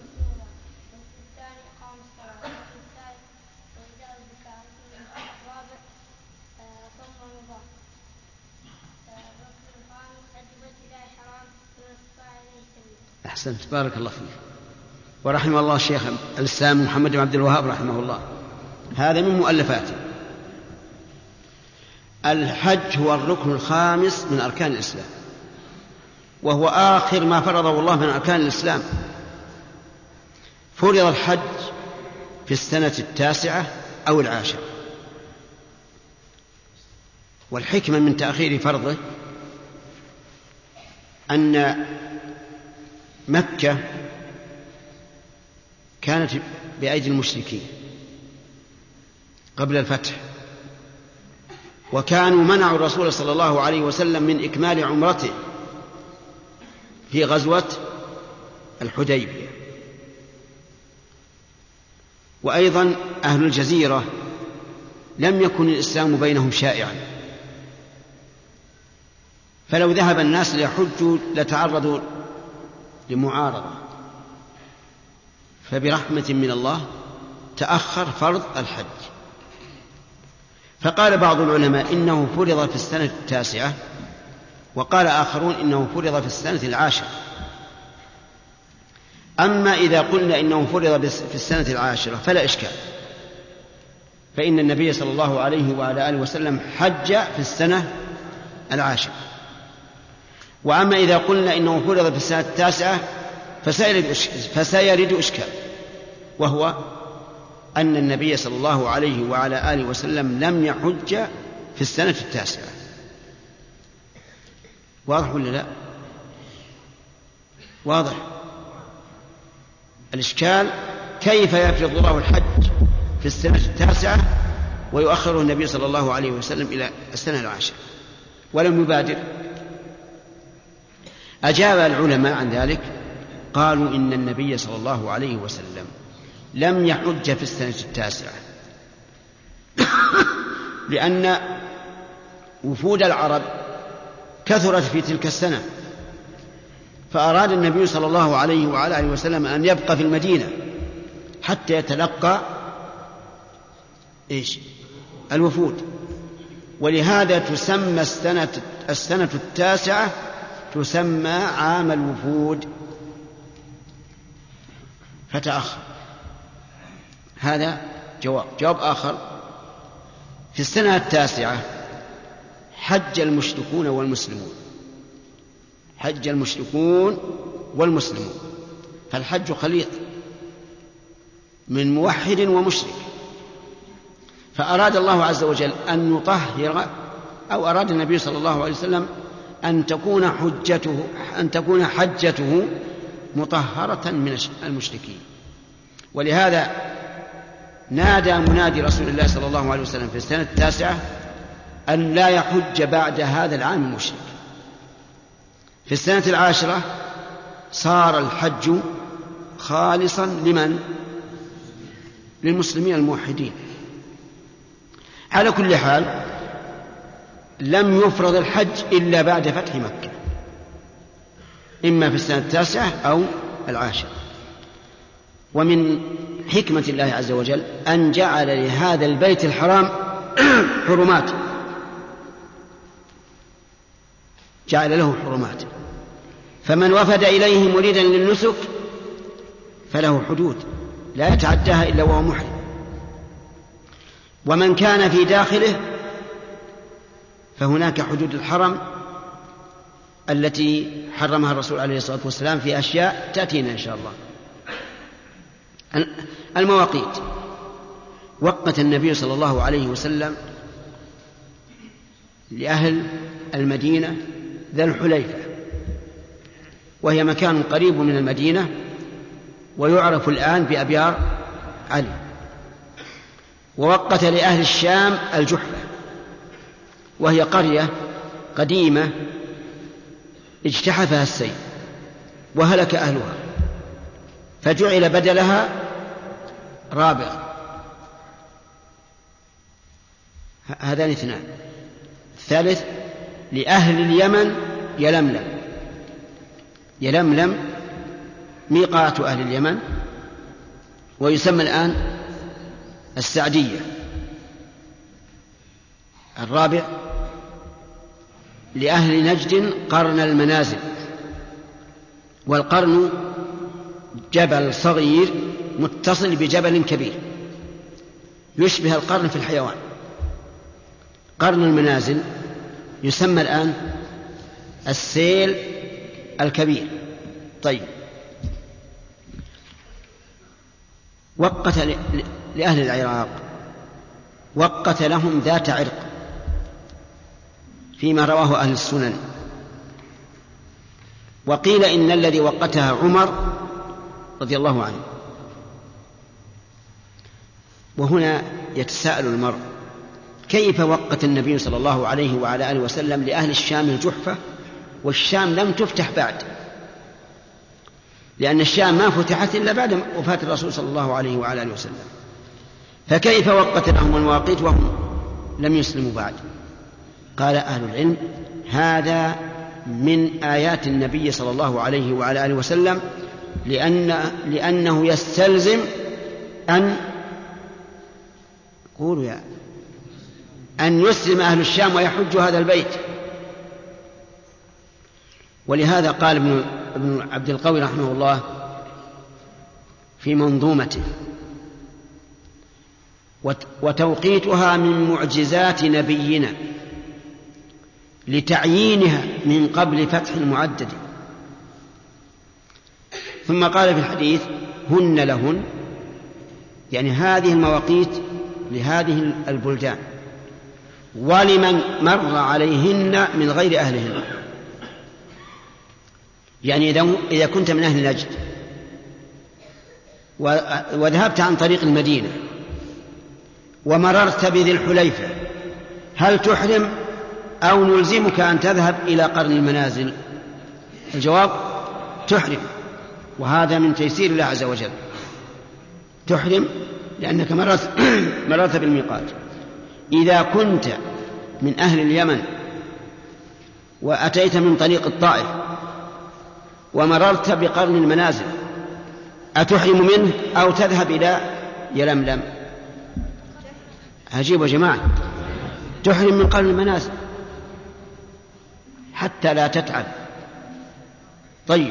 S3: أحسنت، بارك الله فيك. ورحمه الله الشيخ الإسلام محمد بن عبد الوهاب رحمه الله، هذا من مؤلفاته. الحج هو الركن الخامس من أركان الإسلام، وهو آخر ما فرضه الله من أركان الإسلام. فرض الحج في السنة التاسعة أو العاشرة، والحكمة من تأخير فرضه أن مكة كانت بأيدي المشركين قبل الفتح، وكانوا منعوا الرسول صلى الله عليه وسلم من إكمال عمرته في غزوة الحديبية. وأيضا أهل الجزيرة لم يكن الإسلام بينهم شائعا، فلو ذهب الناس ليحجوا لتعرضوا لمعارضة، فبرحمة من الله تأخر فرض الحج. فقال بعض العلماء إنه فرض في السنة التاسعة، وقال آخرون إنه فرض في السنة العاشرة. أما إذا قلنا إنه فرض في السنة العاشرة فلا إشكال، فإن النبي صلى الله عليه وعلى آله وسلم حج في السنة العاشرة. وأما إذا قلنا إنه فرض في السنة التاسعة فسيرد إشكال، وهو أن النبي صلى الله عليه وعلى آله وسلم لم يحج في السنة التاسعة. واضح ولا لا؟ واضح. الإشكال كيف يفرض الله الحج في السنة التاسعة ويؤخره النبي صلى الله عليه وسلم إلى السنة العاشرة ولم يبادر؟ أجاب العلماء عن ذلك، قالوا إن النبي صلى الله عليه وسلم لم يحج في السنة التاسعة لأن وفود العرب كثرت في تلك السنة، فأراد النبي صلى الله عليه وعلى آله وسلم أن يبقى في المدينة حتى يتلقى إيش؟ الوفود. ولهذا تسمى السنة السنة التاسعة تسمى عام الوفود فتأخر. هذا جواب. جواب آخر: في السنة التاسعة حج المشركون والمسلمون، حج المشركون والمسلمون، فالحج خليط من موحد ومشرك، فأراد الله عز وجل أن يطهر، أو أراد النبي صلى الله عليه وسلم أن تكون حجته أن تكون حجته مطهرة من المشركين. ولهذا نادى منادي رسول الله صلى الله عليه وسلم في السنة التاسعة أن لا يحج بعد هذا العام مشرك. في السنة العاشرة صار الحج خالصا لمن؟ للمسلمين الموحدين. على كل حال لم يفرض الحج إلا بعد فتح مكة، إما في السنة التاسعة أو العاشرة. ومن حكمة الله عز وجل أن جعل لهذا البيت الحرام حرمات، جعل له حرمات، فمن وفد إليه مريدا للنسك فله حدود لا يتعداها إلا وهو محرم، ومن كان في داخله فهناك حدود الحرم التي حرمها الرسول عليه الصلاة والسلام في أشياء تأتينا إن شاء الله. المواقيت: وقت النبي صلى الله عليه وسلم لأهل المدينة ذا الحليفة، وهي مكان قريب من المدينة ويعرف الآن بأبيار علي. ووقت لأهل الشام الجحفة، وهي قرية قديمة اجتحفها السيل وهلك أهلها، فجعل بدلها رابغ. هذان اثنان. الثالث لأهل اليمن يلملم، يلملم ميقات أهل اليمن، ويسمى الآن السعدية. الرابع لأهل نجد قرن المنازل، والقرن جبل صغير متصل بجبل كبير يشبه القرن في الحيوان. قرن المنازل يسمى الآن السيل الكبير. طيب، وقت لأهل العراق، وقت لهم ذات عرق فيما رواه أهل السنن، وقيل إن الذي وقتها عمر رضي الله عنه. وهنا يتساءل المرء: كيف وقت النبي صلى الله عليه وعلى آله وسلم لأهل الشام الجحفة والشام لم تفتح بعد؟ لأن الشام ما فتحت إلا بعد وفاة الرسول صلى الله عليه وعلى آله وسلم، فكيف وقت لهم المواقيت وهم لم يسلموا بعد؟ قال أهل العلم: هذا من آيات النبي صلى الله عليه وعلى آله وسلم، لأن لأنه يستلزم أن قولوا يا أن يسلم أهل الشام ويحج هذا البيت. ولهذا قال ابن ابن عبد القوي رحمه الله في منظومته: وتوقيتها من معجزات نبينا لتعيينها من قبل فتح المعدد. ثم قال في الحديث: هن لهن، يعني هذه المواقيت لهذه البلدان ولمن مر عليهن من غير أهلهن. يعني إذا كنت من أهل نجد وذهبت عن طريق المدينة ومررت بذي الحليفة، هل تحرم أو نلزمك أن تذهب إلى قرن المنازل؟ الجواب: تحرم، وهذا من تيسير الله عز وجل. تحرم لأنك مررت, مررت بالميقات. إذا كنت من أهل اليمن وأتيت من طريق الطائف ومررت بقرن المنازل، أتحرم منه أو تذهب إلى يلملم؟ عجيب يا جماعة، تحرم من قرن المنازل. حتى لا تتعب. طيب،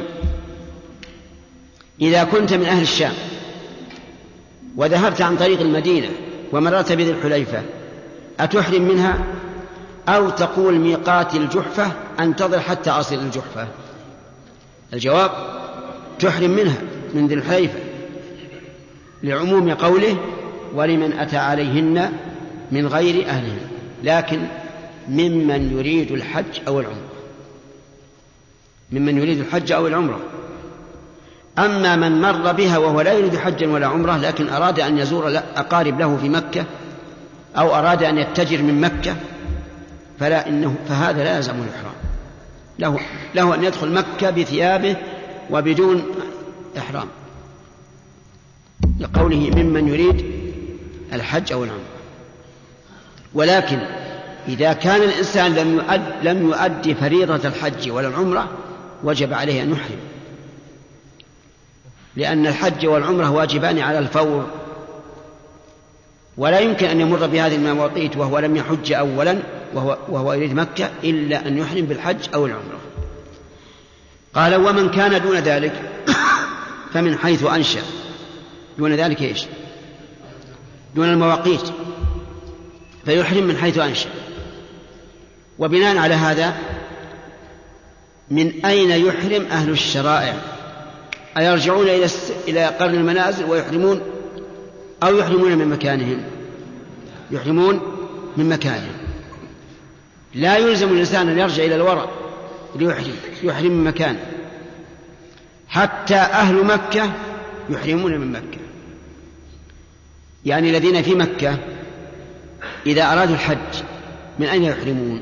S3: إذا كنت من أهل الشام وذهبت عن طريق المدينة ومررت بذي الحليفة أتحرم منها أو تقول ميقات الجحفة أنتظر حتى أصل الجحفة؟ الجواب تحرم منها من ذي الحليفة لعموم قوله ولمن أتى عليهن من غير أهلهن، لكن ممن يريد الحج أو العمرة، ممن يريد الحج أو العمرة. أما من مر بها وهو لا يريد حجا ولا عمرة لكن أراد أن يزور أقارب له في مكة أو أراد أن يتجر من مكة فلا إنه فهذا لا يلزم الإحرام، له, له أن يدخل مكة بثيابه وبدون إحرام لقوله ممن يريد الحج أو العمرة. ولكن إذا كان الإنسان لم يؤد لم يؤدي فريضة الحج ولا العمرة وجب عليه أن يحرم، لأن الحج والعمرة واجبان على الفور، ولا يمكن أن يمر بهذه المواقيت وهو لم يحج أولا وهو, وهو يريد مكة إلا أن يحرم بالحج أو العمرة. قال ومن كان دون ذلك فمن حيث أنشأ. دون ذلك إيش؟ دون المواقيت، فيحرم من حيث أنشأ. وبناء على هذا من أين يحرم أهل الشرائع؟ أيرجعون إلى قرن المنازل ويحرمون أو يحرمون من مكانهم؟ يحرمون من مكانهم. لا يلزم الإنسان أن يرجع إلى الوراء ليحرم، يحرم من مكانه. حتى أهل مكة يحرمون من مكة، يعني الذين في مكة إذا أرادوا الحج من أين يحرمون؟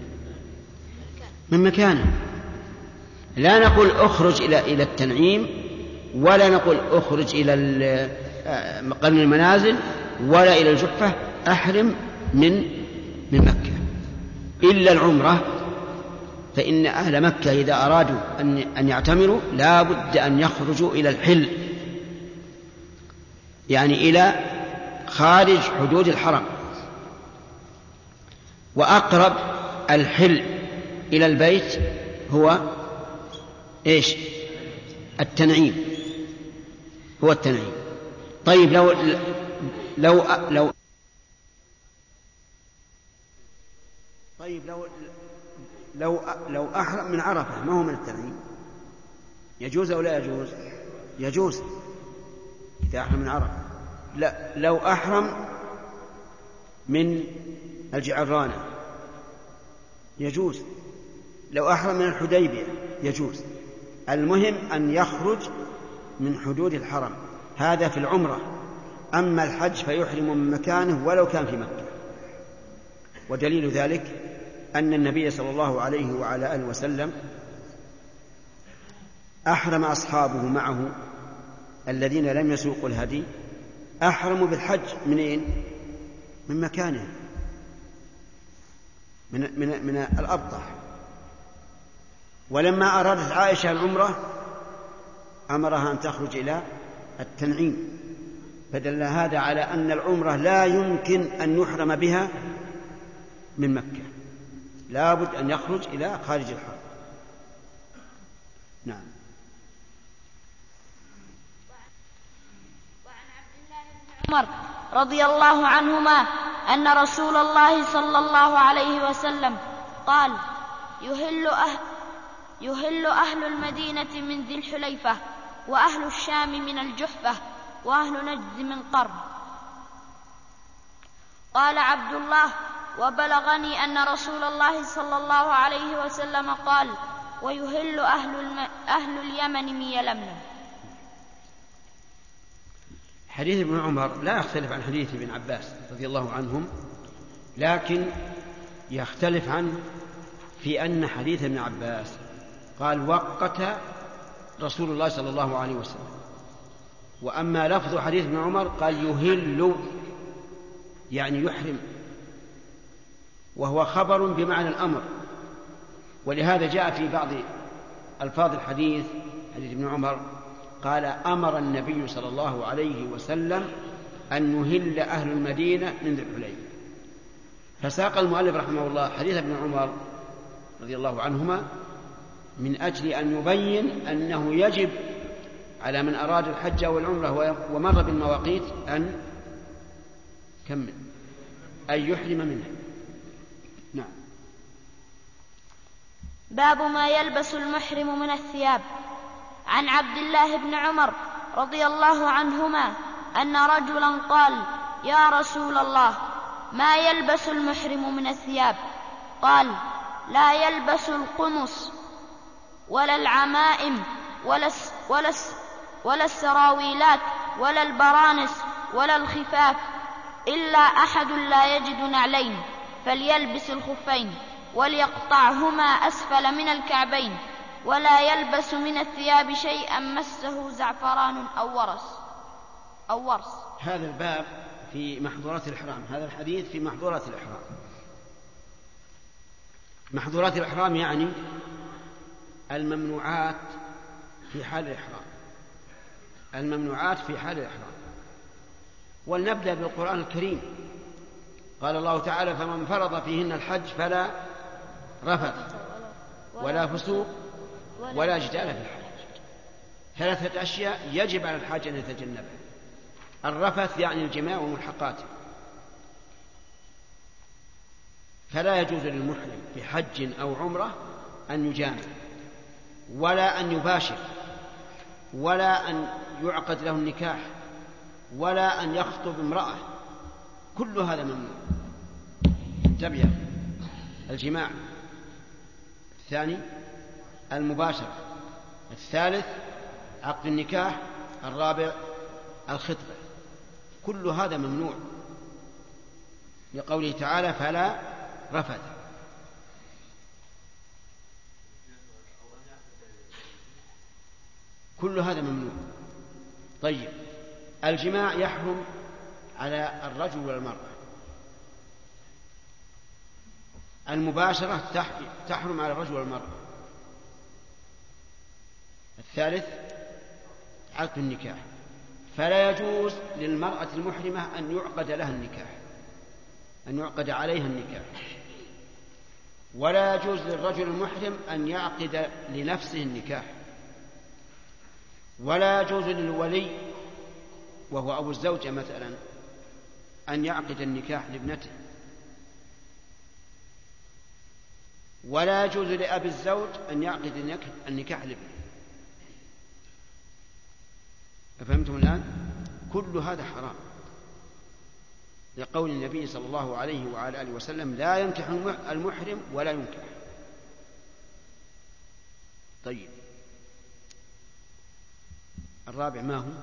S3: من مكانه. لا نقول أخرج إلى إلى التنعيم، ولا نقول أخرج إلى قرن المنازل، ولا إلى الجحفة، أحرم من من مكة. إلا العمرة، فإن أهل مكة إذا أرادوا أن أن يعتمروا لا بد أن يخرجوا إلى الحل، يعني إلى خارج حدود الحرم. وأقرب الحل إلى البيت هو إيش؟ التنعيم، هو التنعيم. طيب لو لو لو طيب لو لو لو أحرم من عرفة، ما هو من التنعيم؟ يجوز أو لا يجوز؟ يجوز إذا أحرم من عرفة. لا، لو أحرم من الجعرانة يجوز، لو أحرم من الحديبية يجوز. المهم أن يخرج من حدود الحرم، هذا في العمرة. أما الحج فيحرم من مكانه ولو كان في مكة. ودليل ذلك أن النبي صلى الله عليه وعلى آله وسلم أحرم أصحابه معه الذين لم يسوقوا الهدي، أحرموا بالحج منين؟ من مكانه، من, من, من الأبطح. ولما أرادت عائشة العمرة أمرها أن تخرج إلى التنعيم، فدل هذا على أن العمرة لا يمكن أن يحرم بها من مكة، لا بد أن يخرج إلى خارج الحرم. نعم.
S4: وعن عبد الله بن عمر رضي الله عنهما أن رسول الله صلى الله عليه وسلم قال يهل أهل, يهل أهل المدينة من ذي الحليفة، وأهل الشام من الجحفة، وأهل نجد من قرن. قال عبد الله وبلغني أن رسول الله صلى الله عليه وسلم قال ويهل أهل, الم... أهل اليمن من يلملم.
S3: حديث ابن عمر لا يختلف عن حديث ابن عباس رضي الله عنهم، لكن يختلف عنه في أن حديث ابن عباس قال وقت رسول الله صلى الله عليه وسلم، وأما لفظ حديث ابن عمر قال يهل، يعني يحرم، وهو خبر بمعنى الأمر. ولهذا جاء في بعض ألفاظ الحديث حديث ابن عمر قال أمر النبي صلى الله عليه وسلم أن يهل أهل المدينة من ذي الحليفة. فساق المؤلف رحمه الله حديث ابن عمر رضي الله عنهما من أجل أن يبين أنه يجب على من أراد الحج والعمرة ومر بالمواقيت أن كمل أن يحرم منها. نعم.
S4: باب ما يلبس المحرم من الثياب. عن عبد الله بن عمر رضي الله عنهما أن رجلا قال: يا رسول الله، ما يلبس المحرم من الثياب؟ قال: لا يلبس القمص ولا العمائم ولا, ولا, ولا السراويلات ولا البرانس ولا الخفاف، إلا أحد لا يجد نعلين فليلبس الخفين وليقطعهما أسفل من الكعبين، ولا يلبس من الثياب شيئا مسه زعفران أو ورس أو ورس.
S3: هذا الباب في محظورات الإحرام. هذا الحديث في محظورات الإحرام. محظورات الإحرام يعني الممنوعات في حال الإحرام. الممنوعات في حال الإحرام. ولنبدأ بالقرآن الكريم. قال الله تعالى: فمن فرض فيهن الحج فلا رفث ولا فسوق ولا جدال في الحج. ثلاثة أشياء يجب على الحاج أن يتجنبها. الرفث يعني الجماع وملحقاته، فلا يجوز للمحرم في حج أو عمرة أن يجامع ولا أن يباشر ولا أن يعقد له النكاح ولا أن يخطب امرأة. كل هذا ممنوع. انتبه: الجماع. الثاني المباشرة. الثالث عقد النكاح. الرابع الخطبة. كل هذا ممنوع لقوله تعالى: فلا رفث. كل هذا ممنوع. طيب، الجماع يحرم على الرجل والمرأة. المباشرة تحرم على الرجل والمرأة. الثالث عقد النكاح، فلا يجوز للمرأة المحرمة أن يعقد لها النكاح، أن يعقد عليها النكاح. ولا يجوز للرجل المحرم أن يعقد لنفسه النكاح. ولا يجوز للولي وهو أبو الزوجة مثلا أن يعقد النكاح لابنته. ولا يجوز لأبي الزوج أن يعقد النكاح لابنه. أفهمتم الآن؟ كل هذا حرام لقول النبي صلى الله عليه وعلى آله وسلم: لا ينكح المحرم ولا ينكح. طيب، الرابع ما هو؟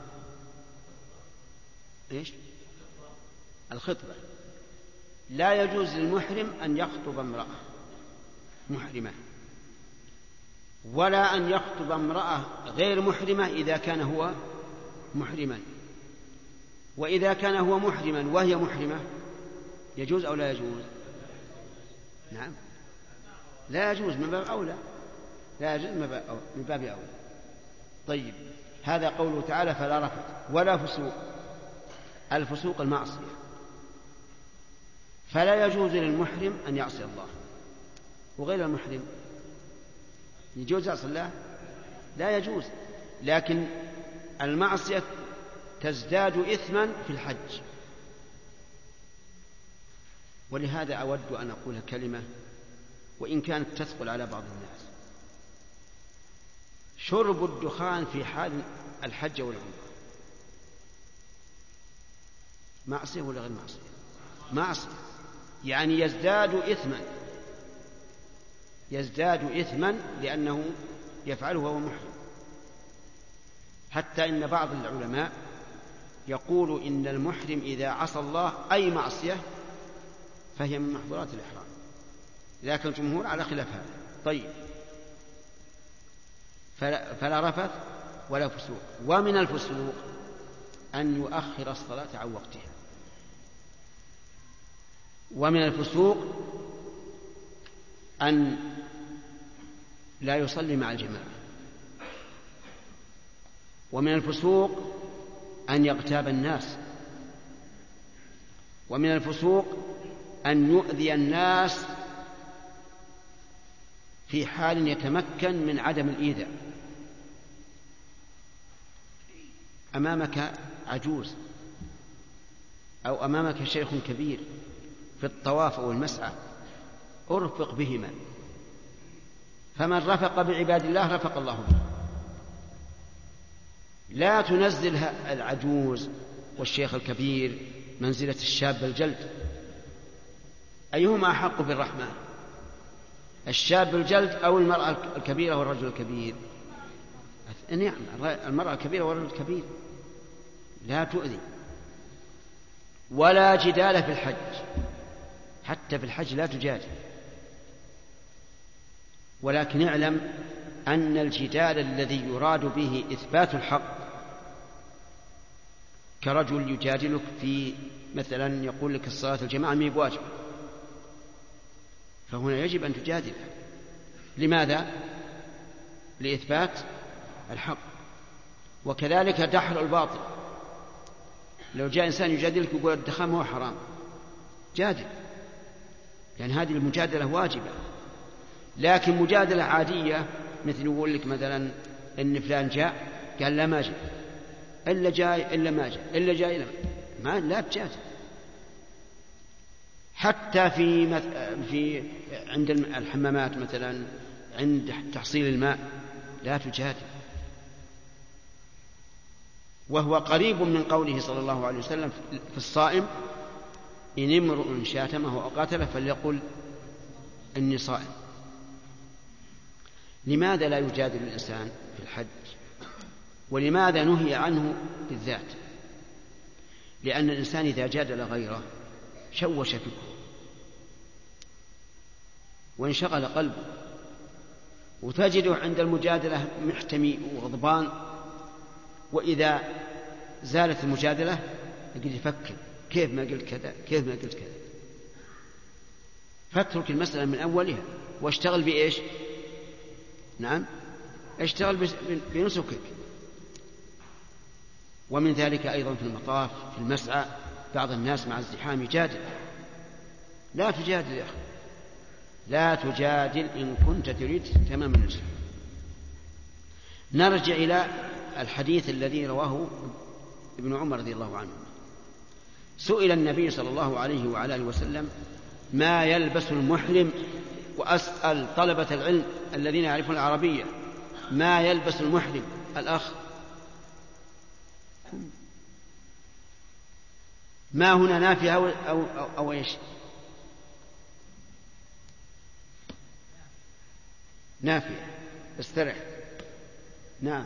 S3: إيش؟ الخطبة. لا يجوز للمحرم أن يخطب امرأة محرمة، ولا أن يخطب امرأة غير محرمة إذا كان هو محرما. وإذا كان هو محرما وهي محرمة يجوز أو لا يجوز؟ نعم، لا يجوز من باب أولى. لا يجوز من باب أولى. طيب، هذا قوله تعالى: فلا رفث ولا فسوق. الفسوق المعصية. فلا يجوز للمحرم أن يعصي الله. وغير المحرم يجوز يعصي الله؟ لا يجوز. لكن المعصية تزداد إثما في الحج. ولهذا أود أن أقول كلمة وإن كانت تثقل على بعض الناس: شرب الدخان في حال الحج والعمرة معصية ولا غير معصية؟ معصية، يعني يزداد إثما، يزداد إثما لأنه يفعله وهو محرم. حتى إن بعض العلماء يقول إن المحرم إذا عصى الله أي معصية فهي من محظورات الإحرام، لكن الجمهور على خلاف هذا. طيب، فلا, فلا رفث ولا فسوق. ومن الفسوق أن يؤخر الصلاة عن وقتها. ومن الفسوق أن لا يصلي مع الجماعة. ومن الفسوق أن يغتاب الناس. ومن الفسوق أن يؤذي الناس في حال يتمكن من عدم الإيذاء. أمامك عجوز أو أمامك شيخ كبير في الطواف أو المسعى، ارفق بهما، فمن رفق بعباد الله رفق الله به. لا تنزل العجوز والشيخ الكبير منزلة الشاب الجلد. أيهما أحق بالرحمن، الشاب الجلد أو المرأة الكبيرة والرجل الكبير؟ نعم، المرأة الكبيرة والرجل الكبير لا تؤذي. ولا جدال في الحج، حتى في الحج لا تجادل. ولكن اعلم أن الجدال الذي يراد به إثبات الحق، كرجل يجادلك في مثلا يقول لك الصلاة الجماعة مي بواجب، فهنا يجب أن تجادل. لماذا؟ لإثبات الحق. وكذلك دحر الباطل. لو جاء إنسان يجادلك يقول الدخان هو حرام، جادل، يعني هذه المجادلة واجبة. لكن مجادلة عادية مثل يقول لك مثلا إن فلان جاء قال لا ما جاء، إلا جاي إلا ما جاء، إلا جاي إلا ما, لا تجادل. حتى في مث... في عند الحمامات مثلا عند تحصيل الماء لا تجادل. وهو قريب من قوله صلى الله عليه وسلم في الصائم: إن امرؤ شاتمه أو قاتله فليقل إني صائم. لماذا لا يجادل الإنسان في الحج؟ ولماذا نهي عنه بالذات؟ لأن الإنسان إذا جادل غيره شوش فكره وانشغل قلبه، وتجده عند المجادلة محتمي وغضبان، وإذا زالت المجادلة يقول يفكر كيف ما قلت كذا، كيف ما قلت كذا. فاترك المسألة من أولها واشتغل بإيش؟ نعم، اشتغل بنسكك. ومن ذلك أيضا في المطاف في المسعى بعض الناس مع الزحام يجادل. لا تجادل يا أخي، لا تجادل إن كنت تريد تمام النصح. نرجع إلى الحديث الذي رواه ابن عمر رضي الله عنه. سئل النبي صلى الله عليه وعلى آله وسلم: ما يلبس المحرم؟ وأسأل طلبة العلم الذين يعرفون العربية: ما يلبس المحرم؟ الأخ، ما هنا نافية أو, أو, أو, أو إيش؟ نافية، استرح. نعم،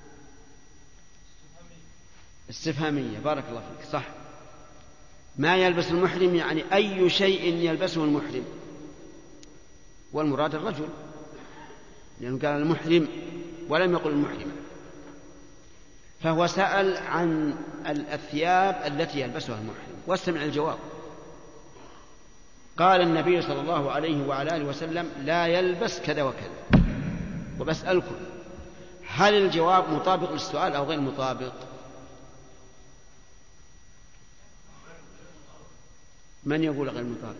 S3: استفهامية، بارك الله فيك، صح. ما يلبس المحرم يعني أي شيء يلبسه المحرم، والمراد الرجل، لأنه قال المحرم ولم يقل المحرمة. فهو سأل عن الثياب التي يلبسها المحرم، واستمع الجواب. قال النبي صلى الله عليه وعلى آله وسلم: لا يلبس كذا وكذا. وبسألكم: هل الجواب مطابق للسؤال أو غير مطابق؟ من يقول غير مطابق؟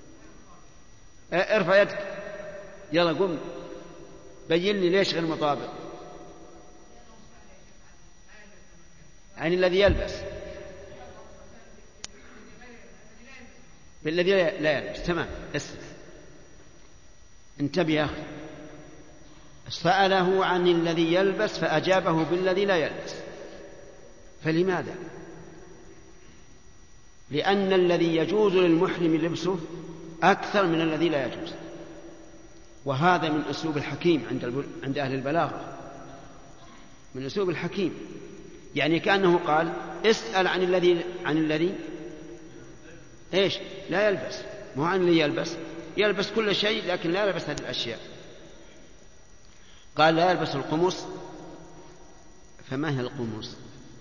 S3: ارفع يدك، يلا قم بين لي ليش غير مطابق. يعني الذي يلبس بالذي لا يلبس. تمام، اسمع، انتبه يا أخي. سأله عن الذي يلبس فأجابه بالذي لا يلبس. فلماذا؟ لأن الذي يجوز للمحرم لبسه أكثر من الذي لا يجوز. وهذا من أسلوب الحكيم عند عند أهل البلاغة، من أسلوب الحكيم. يعني كأنه قال: اسأل عن الذي عن الذي إيش لا يلبس، مو عن الذي يلبس. يلبس كل شيء لكن لا يلبس هذه الأشياء. قال: لا يلبس القمص. فما هي القمص؟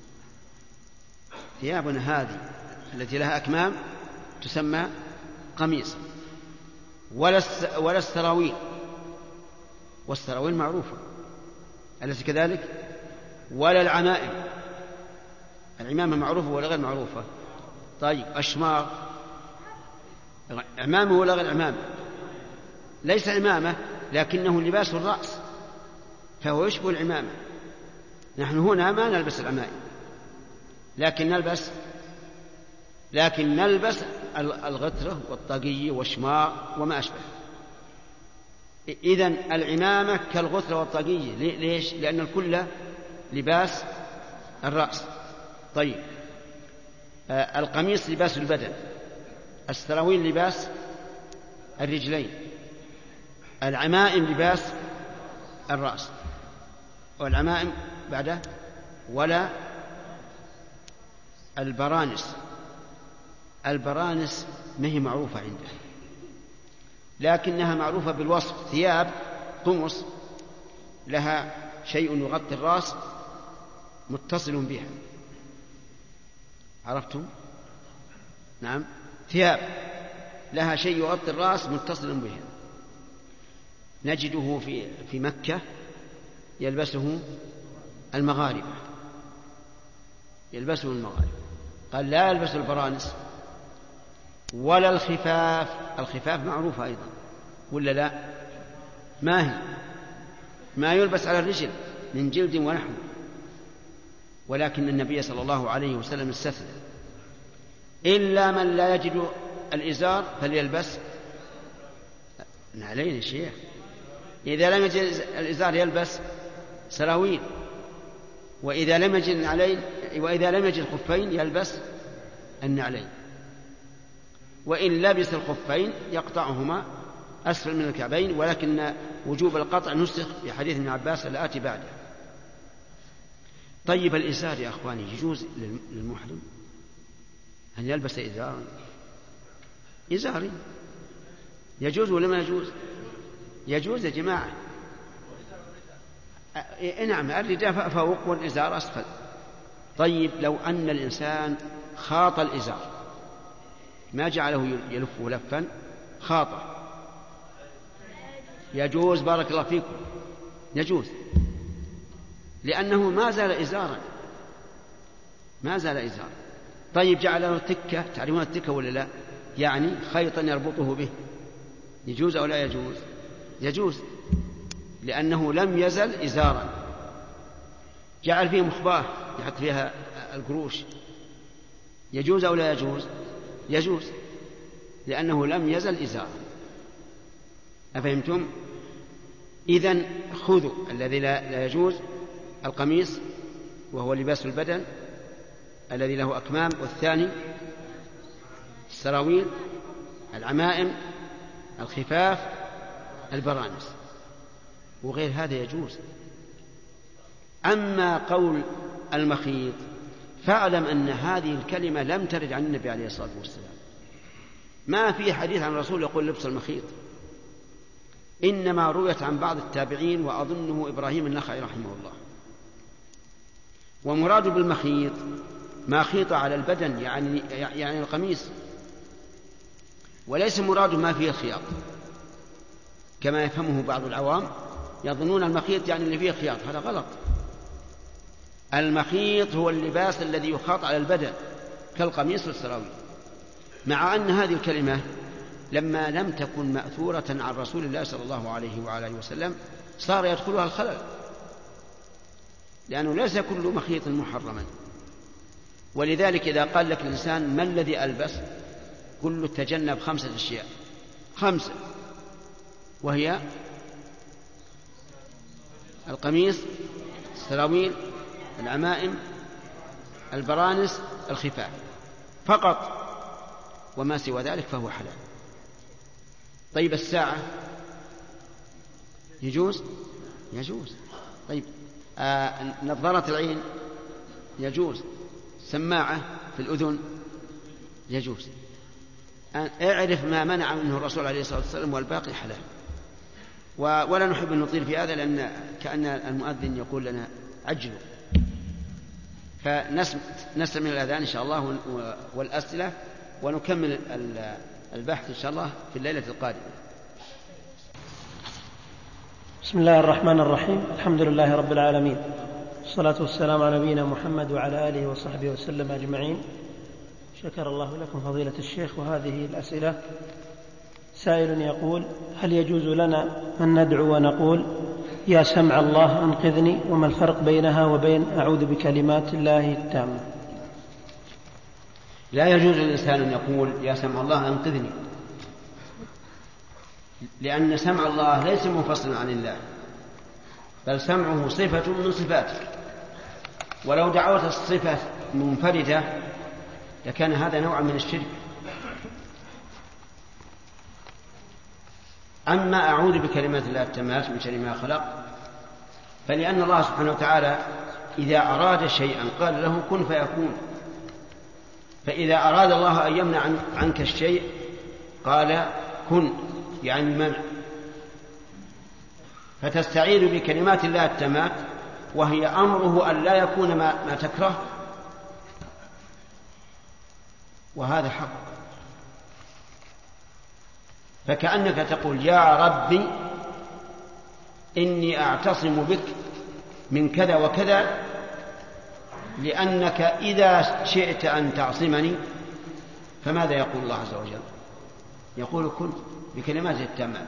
S3: ثيابنا هذه التي لها أكمام تسمى قميص. ولا السراويل، والسراويل معروفة أليس كذلك؟ ولا العمائم، العمامة معروفة ولا غير معروفة؟ طيب، أشمار، عمامة ولا غير عمامة؟ ليس عمامة لكنه لباس الرأس، فهو يشبه العمامة. نحن هنا ما نلبس العمائم، لكن نلبس لكن نلبس الغترة والطاقية والشماغ وما أشبه. إذن العمامة كالغترة والطاقية. ليش؟ لأن الكل لباس الرأس. طيب، آه القميص لباس البدن، السراويل لباس الرجلين، العمائم لباس الرأس، والعمائم بعده ولا البرانس. البرانس ما هي معروفة عنده، لكنها معروفة بالوصف، ثياب قمص لها شيء يغطي الرأس متصل بها. عرفتم؟ نعم، ثياب لها شيء يغطي الرأس متصل بها. نجده في في مكة يلبسه المغاربة، يلبسه المغاربة. قال لا يلبس البرانس ولا الخفاف. الخفاف معروفة أيضا ولا لا؟ ما هي؟ ما يلبس على الرجل من جلد ونحو، ولكن النبي صلى الله عليه وسلم استثنى: إلا من لا يجد الإزار فليلبس نعلين. يا شيخ، إذا لم يجد الإزار يلبس سراويل، وإذا لم يجد النعلين وإذا لم يجد الخفين يلبس النعلين، وإن لبس الخفين يقطعهما أسفل من الكعبين، ولكن وجوب القطع نسخ في حديث ابن عباس الآتي بعده. طيب، الإزار يا أخواني يجوز للمحرم أن يلبس إزارا؟ إزاري يجوز ولا ما يجوز؟ يجوز يا جماعة. نعم، الرداء فوق والإزار أسفل. طيب، لو أن الإنسان خاط الإزار، ما جعله يلفه لفا، خاطه، يجوز؟ بارك الله فيكم، يجوز، لأنه ما زال إزارا، ما زال إزارا. طيب، جعل له تكة، تعرفون التكة ولا لا؟ يعني خيطا يربطه به، يجوز أو لا يجوز؟ يجوز، لأنه لم يزل إزارا. جعل فيه مخباه يحط فيها القروش، يجوز أو لا يجوز؟ يجوز، لأنه لم يزل إزارا. أفهمتم؟ إذن خذوا الذي لا يجوز: القميص وهو لباس البدن الذي له أكمام، والثاني السراويل، العمائم، الخفاف، البرانس، وغير هذا يجوز. أما قول المخيط فاعلم أن هذه الكلمة لم ترد عن النبي عليه الصلاة والسلام، ما في حديث عن الرسول يقول لبس المخيط، إنما رويت عن بعض التابعين وأظنه إبراهيم النخعي رحمه الله. ومراد بالمخيط ما خيط على البدن، يعني يعني القميص، وليس مراد ما فيه الخياط كما يفهمه بعض العوام، يظنون المخيط يعني اللي فيه خياط، هذا غلط. المخيط هو اللباس الذي يخاط على البدن كالقميص والسراويل، مع أن هذه الكلمة لما لم تكن مأثورة عن رسول الله صلى الله عليه وآله وسلم صار يدخلها الخلل، لأنه ليس كل مخيط محرما. ولذلك إذا قال لك الإنسان ما الذي ألبس، قل له تجنب خمسة أشياء، خمسة، وهي القميص، السراويل، العمائم، البرانس، الخفاف فقط، وما سوى ذلك فهو حلال. طيب، الساعة يجوز؟ يجوز. طيب، آه نظارة العين يجوز، سماعة في الأذن يجوز. اعرف ما منع منه الرسول عليه الصلاة والسلام والباقي حلال. ولا نحب أن نطيل في هذا لأن كأن المؤذن يقول لنا عجلوا، فنستمع الأذان إن شاء الله والأسئلة، ونكمل البحث إن شاء الله في الليلة القادمة.
S2: بسم الله الرحمن الرحيم، الحمد لله رب العالمين، والصلاة والسلام على نبينا محمد وعلى آله وصحبه وسلم أجمعين. شكر الله لكم فضيلة الشيخ. وهذه الأسئلة سائل يقول: هل يجوز لنا أن ندعو ونقول يا سمع الله أنقذني، وما الفرق بينها وبين أعوذ بكلمات الله التامة؟
S3: لا يجوز للإنسان أن يقول يا سمع الله أنقذني، لأن سمع الله ليس منفصلا عن الله، بل سمعه صفة من صفاته، ولو دعوت الصفة منفردة لكان هذا نوعا من الشرك. أما أعوذ بكلمات الله التامات من شر ما خلق، فلأن الله سبحانه وتعالى إذا أراد شيئا قال له كن فيكون، فإذا أراد الله أن يمنع عنك الشيء قال كن، يعني المنع. فتستعيذ بكلمات الله التامات وهي أمره أن لا يكون ما, ما تكره، وهذا حق. فكأنك تقول يا ربي إني أعتصم بك من كذا وكذا، لأنك إذا شئت أن تعصمني فماذا يقول الله عز وجل؟ يقول كن بكلمات التامات.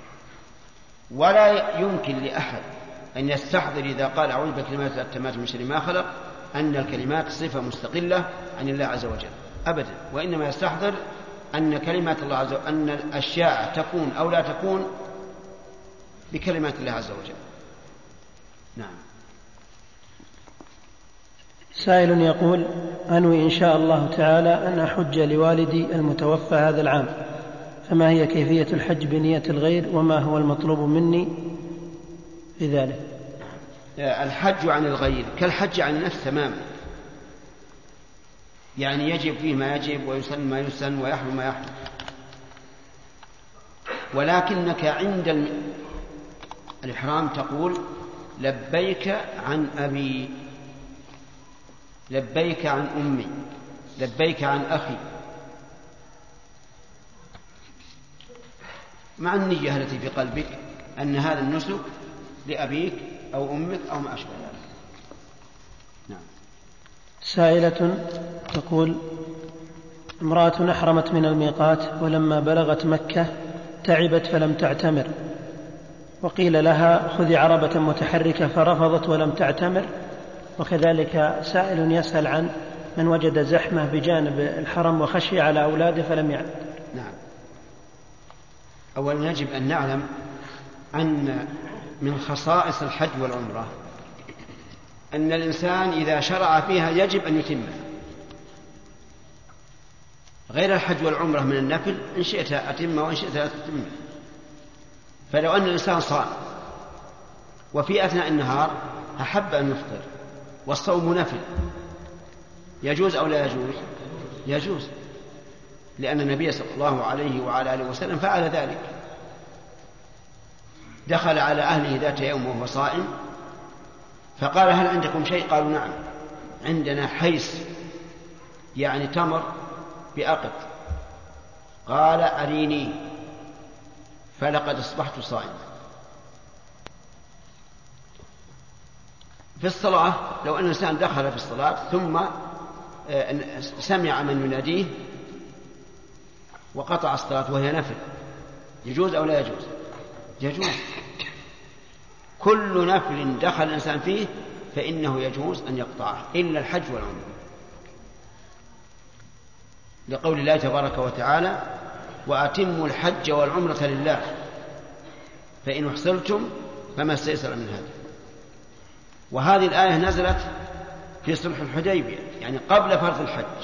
S3: ولا يمكن لأحد أن يستحضر إذا قال أعوذ بكلمات التامات من شر ما خلق أن الكلمات صفة مستقلة عن الله عز وجل أبدا، وإنما يستحضر أن كلمات الله عز وجل، أن الأشياء تكون أو لا تكون بكلمات الله عز وجل. نعم.
S2: سائل يقول: أنوي إن شاء الله تعالى أن أحج لوالدي المتوفى هذا العام، فما هي كيفية الحج بنية الغير، وما هو المطلوب مني في ذلك؟
S3: الحج عن الغير كالحج عن النفس تماما، يعني يجب فيه ما يجب ويسن ما يسن ويحرم ما يحرم، ولكنك عند الإحرام تقول لبيك عن أبي، لبيك عن أمي، لبيك عن أخي، مع النية التي في قلبك أن هذا النسك لأبيك أو أمك أو ما أشبه ذلك. نعم.
S2: سائلة تقول: امرأة أحرمت من الميقات ولما بلغت مكة تعبت فلم تعتمر، وقيل لها خذي عربة متحركة فرفضت ولم تعتمر. وكذلك سائل يسأل عن من وجد زحمة بجانب الحرم وخشي على أولاده فلم يعد.
S3: نعم. أولا يجب أن نعلم أن من خصائص الحج والعمرة أن الإنسان إذا شرع فيها يجب أن يتمها، غير الحج والعمرة من النفل إن شئت أتمه وإن شئت لا تتمه. فلو أن الإنسان صام وفي أثناء النهار أحب أن يفطر والصوم نفل، يجوز أو لا يجوز؟ يجوز، لأن النبي صلى الله عليه وعلى آله وسلم فعل ذلك. دخل على أهله ذات يوم وهو صائم فقال هل عندكم شيء؟ قالوا نعم عندنا حيس، يعني تمر بأقط. قال أريني، فلقد أصبحت صائما. في الصلاة لو أن الإنسان دخل في الصلاة ثم سمع من يناديه وقطع الصلاة وهي نفل، يجوز أو لا يجوز؟ يجوز. كل نفل دخل الإنسان فيه فإنه يجوز أن يقطعه إلا الحج والعمرة، لقول الله تبارك وتعالى وأتموا الحج والعمرة لله فإن احصرتم فما استيسر من هذا. وهذه الآية نزلت في صلح الحديبية، يعني قبل فرض الحج،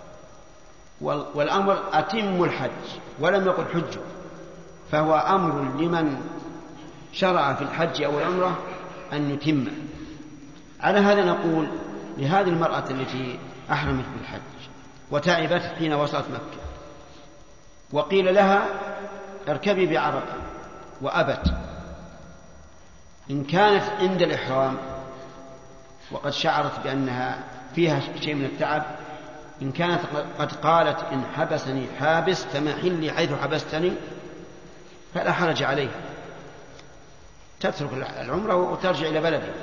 S3: والأمر أتموا الحج ولم يقل حجوا، فهو أمر لمن شرع في الحج أو العمرة أن يتم. على هذا نقول لهذه المرأة التي أحرمت بالحج وتعبت حين وصلت مكة وقيل لها اركبي بعرقة وأبت، إن كانت عند الإحرام وقد شعرت بأنها فيها شيء من التعب، إن كانت قد قالت إن حبسني حابس فمحلي حيث حبستني فلا حرج عليها، تترك العمرة وترجع إلى بلدها.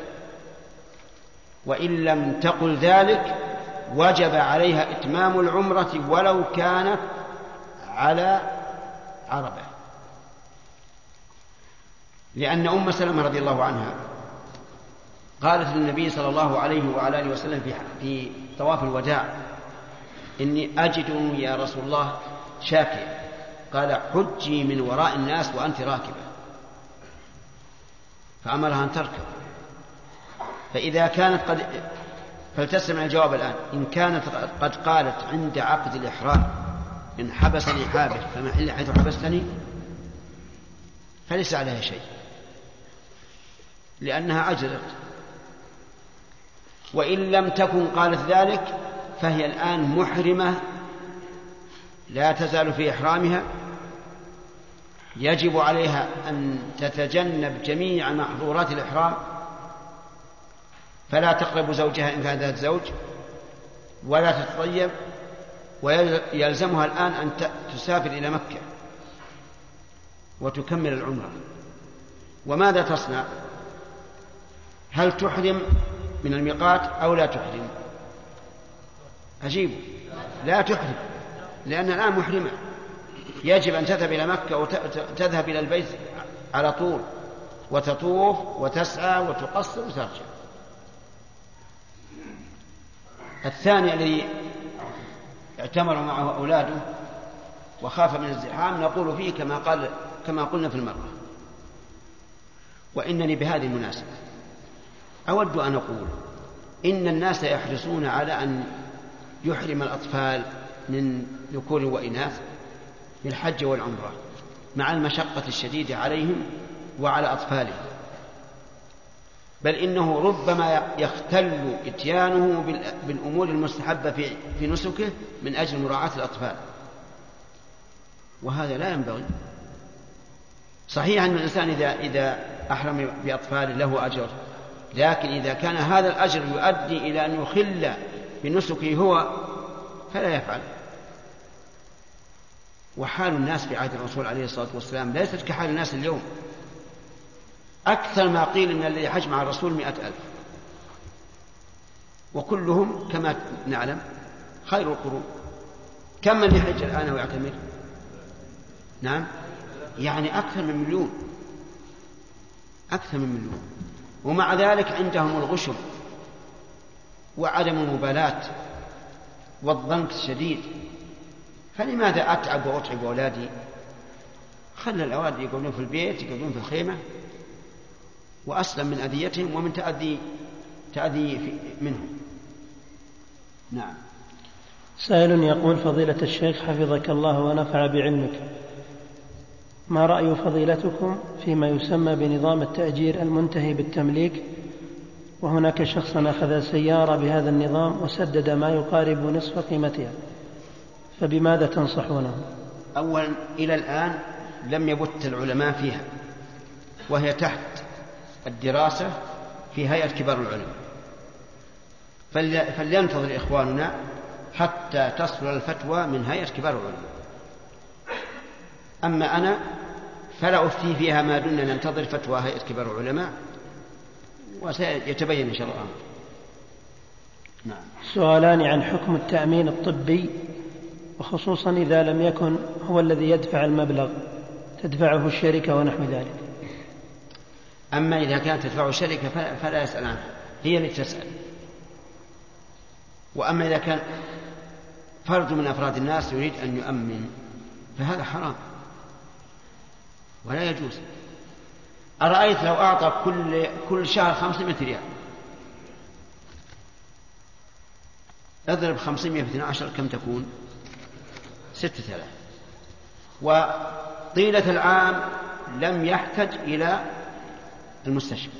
S3: وإن لم تقل ذلك وجب عليها إتمام العمرة ولو كانت على عربة، لأن أم سلمة رضي الله عنها قالت للنبي صلى الله عليه وعلى آله وسلم في في طواف الوداع: إني أجد يا رسول الله شاكية. قال: حجي من وراء الناس وأنت راكبة. فأمرها أن تركب. فإذا كانت قد فلتستمع الجواب الآن. إن كانت قد قالت عند عقد الإحرام: إن حبسني حابس فمحل حيث حبستني، فليس عليها شيء لأنها عجزت. وإن لم تكن قالت ذلك فهي الآن محرمة لا تزال في إحرامها، يجب عليها أن تتجنب جميع محظورات الإحرام، فلا تقرب زوجها إن كان ذات زوج، ولا تتطيب، ويلزمها الآن أن تسافر إلى مكة وتكمل العمرة. وماذا تصنع؟ هل تحرم من الميقات أو لا تحرم؟ أجيب: لا تحرم، لأن الآن محرمة. يجب أن تذهب إلى مكة وتذهب إلى البيت على طول وتطوف وتسعى وتقصر وترجع. الثاني الذي اعتمر معه أولاده وخاف من الزحام نقول فيه كما قال كما قلنا في المرة. وإنني بهذه المناسبة أود أن أقول إن الناس يحرصون على أن يحرم الأطفال من ذكور وإناث بالحج والعمرة مع المشقة الشديدة عليهم وعلى أطفالهم، بل إنه ربما يختل إتيانه بالأمور المستحبة في نسكه من أجل مراعاة الأطفال، وهذا لا ينبغي. صحيح أن الإنسان إذا, إذا أحرم بأطفال له أجر، لكن إذا كان هذا الأجر يؤدي إلى أن يخل بنسكه هو فلا يفعل. وحال الناس في عهد الرسول عليه الصلاة والسلام ليست كحال الناس اليوم. أكثر ما قيل من الذي حج مع الرسول مئة ألف، وكلهم كما نعلم خير القرون. كم من يحج الآن ويعتمر؟ نعم، يعني أكثر من مليون، أكثر من مليون. ومع ذلك عندهم الغشم وعدم المبالاة والضنك الشديد. فلماذا أتعب وأتعب أولادي؟ خلى الأولاد يقعدون في البيت، يقعدون في الخيمة، وأسلم من أذيتهم ومن تأذي تأذي منهم. نعم.
S2: سائل يقول: فضيلة الشيخ حفظك الله ونفع بعلمك، ما رأي فضيلتكم فيما يسمى بنظام التأجير المنتهي بالتمليك؟ وهناك شخص أخذ سيارة بهذا النظام وسدد ما يقارب نصف قيمتها، فبماذا تنصحونه؟
S3: أولا، إلى الآن لم يبت العلماء فيها، وهي تحت الدراسة في هيئة كبار العلماء، فلينتظر إخواننا حتى تصل الفتوى من هيئة كبار العلماء. أما أنا فلا أفتي فيها ما دمنا ننتظر فتوى هيئة كبار العلماء، وسيتبين إن شاء الله. نعم.
S2: سؤالان عن حكم التأمين الطبي، وخصوصا إذا لم يكن هو الذي يدفع المبلغ، تدفعه الشركة ونحو ذلك.
S3: أما إذا كانت تدفعه الشركة فلا يسأل عنها، هي اللي تسأل. وأما إذا كان فرد من أفراد الناس يريد أن يؤمن فهذا حرام ولا يجوز. أرأيت لو أعطى كل, كل شهر خمسمائة ريال، اضرب خمسمائة في اثني عشر كم تكون؟ ستة آلاف. وطيلة العام لم يحتج إلى المستشفى.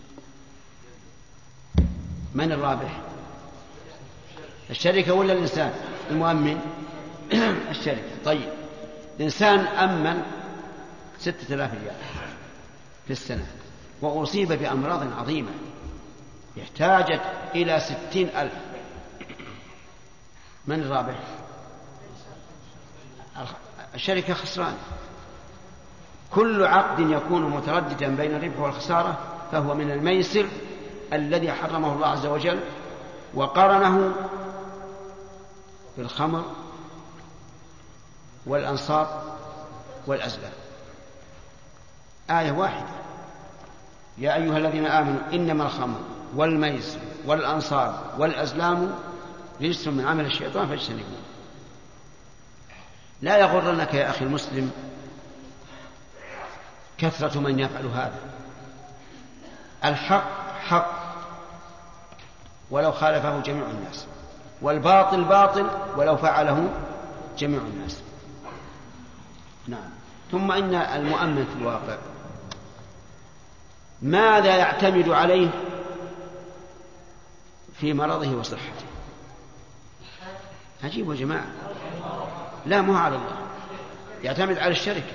S3: من الرابح؟ الشركة ولا الإنسان المؤمن؟ الشركة. طيب، الإنسان أمن ستة آلاف ريال في السنة وأصيب بأمراض عظيمة احتاجت إلى ستين ألف، من الرابح؟ الشركة خسران. كل عقد يكون مترددا بين الربح والخسارة فهو من الميسر الذي حرمه الله عز وجل، وقرنه بالخمر والأنصاب والأزلام. آية واحدة: يا أيها الذين آمنوا إنما الخمر والميسر والأنصاب والأزلام رجس من عمل الشيطان فاجتنبوه. لا يغرنك يا أخي المسلم كثرة من يفعل هذا. الحق حق ولو خالفه جميع الناس، والباطل باطل ولو فعله جميع الناس. نعم. ثم إن المؤمن في الواقع ماذا يعتمد عليه في مرضه وصحته؟ عجيب يا جماعة. لا، مو على الله، يعتمد على الشركة.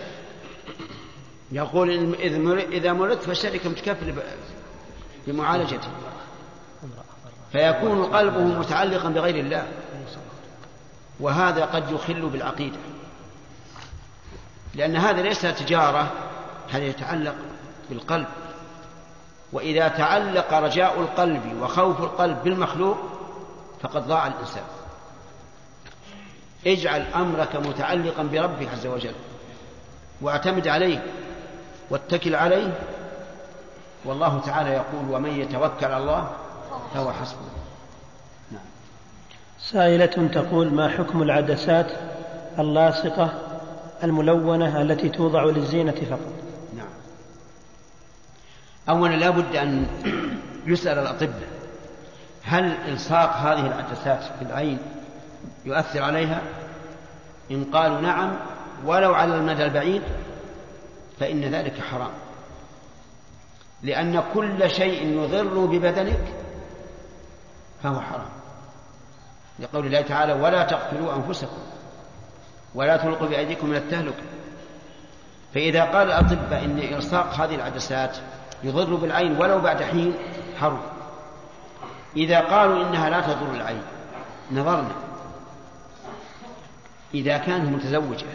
S3: يقول إذا مرضت فالشركة متكفلة بمعالجته، فيكون قلبه متعلقا بغير الله، وهذا قد يخل بالعقيدة، لأن هذا ليس تجارة، هذا يتعلق بالقلب. وإذا تعلق رجاء القلب وخوف القلب بالمخلوق فقد ضاع الإنسان. اجعل أمرك متعلقا بربك عز وجل، واعتمد عليه واتكل عليه، والله تعالى يقول: ومن يتوكل على الله فهو حسبه. نعم.
S2: سائلة تقول: ما حكم العدسات اللاصقة الملونة التي توضع للزينة فقط؟
S3: نعم. أولا لا بد أن يسأل الأطباء: هل إلصاق هذه العدسات في العين يؤثر عليها؟ إن قالوا نعم ولو على المدى البعيد فإن ذلك حرام، لأن كل شيء يضر ببدنك فهو حرام، لقول الله تعالى: ولا تقتلوا أنفسكم ولا تلقوا بأيديكم من التهلكة. فإذا قال الأطباء إن إلصاق هذه العدسات يضر بالعين ولو بعد حين حرم. إذا قالوا إنها لا تضر العين نظرنا. إذا كانت متزوجة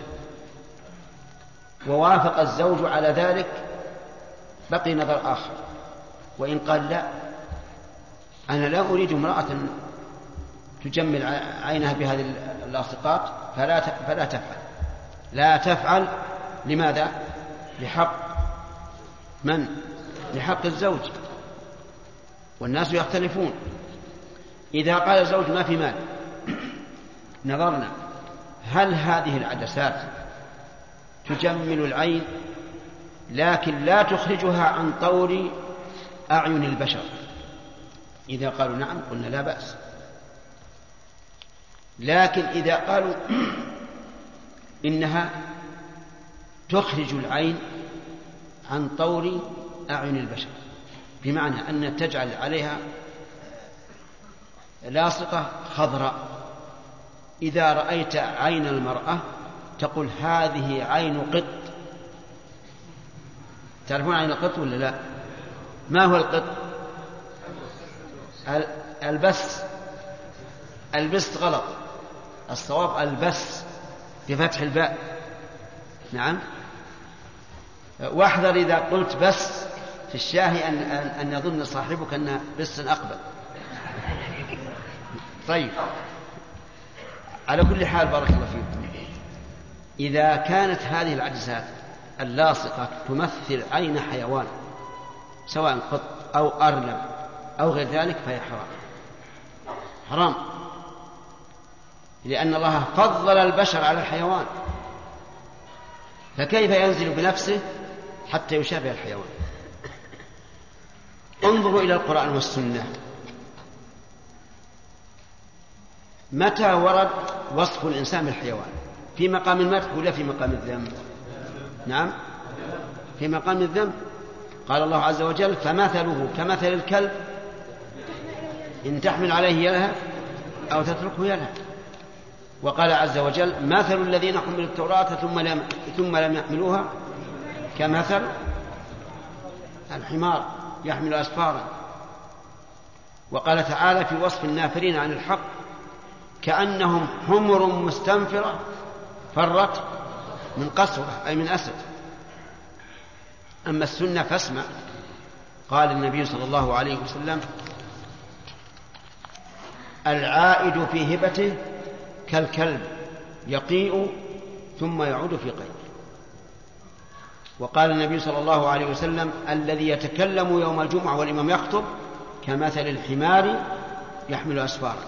S3: ووافق الزوج على ذلك بقي نظر آخر، وإن قال لا، أنا لا أريد امرأة تجمل عينها بهذه اللاصقات فلا فلا تفعل. لا تفعل. لماذا؟ لحق من؟ لحق الزوج، والناس يختلفون. إذا قال الزوج ما في مال نظرنا هل هذه العدسات تجمل العين لكن لا تخرجها عن طور أعين البشر؟ إذا قالوا نعم قلنا لا بأس. لكن إذا قالوا إنها تخرج العين عن طور أعين البشر، بمعنى أن تجعل عليها لاصقة خضراء، إذا رأيت عين المرأة تقول هذه عين قط. تعرفون عين القط ولا لا؟ ما هو القط؟ البس. البس غلط، الصواب البس بفتح الباء. نعم. واحذر إذا قلت بس في الشاهي أن, أن يظن صاحبك أن بس أقبل. طيب، على كل حال بارك الله فيكم، إذا كانت هذه العدسات اللاصقة تمثل عين حيوان سواء قط أو أرنب أو غير ذلك فهي حرام. حرام، لأن الله فضل البشر على الحيوان، فكيف ينزل بنفسه حتى يشابه الحيوان؟ انظروا إلى القرآن والسنة، متى ورد وصف الإنسان بالحيوان؟ في مقام المدح ولا في مقام الذم؟ نعم، في مقام الذم. قال الله عز وجل: فمثله كمثل الكلب إن تحمل عليه يلهث أو تتركه يلهث. وقال عز وجل: مثل الذين حملوا التوراة ثم لم, ثم لم يحملوها كمثل الحمار يحمل أسفارا. وقال تعالى في وصف النافرين عن الحق: كأنهم حمر مستنفرة فرت من قسورة، أي من أسد. أما السنة فاسمع. قال النبي صلى الله عليه وسلم: العائد في هبته كالكلب يقيء ثم يعود في قيء. وقال النبي صلى الله عليه وسلم: الذي يتكلم يوم الجمعة والإمام يخطب كمثل الحمار يحمل أسفارا.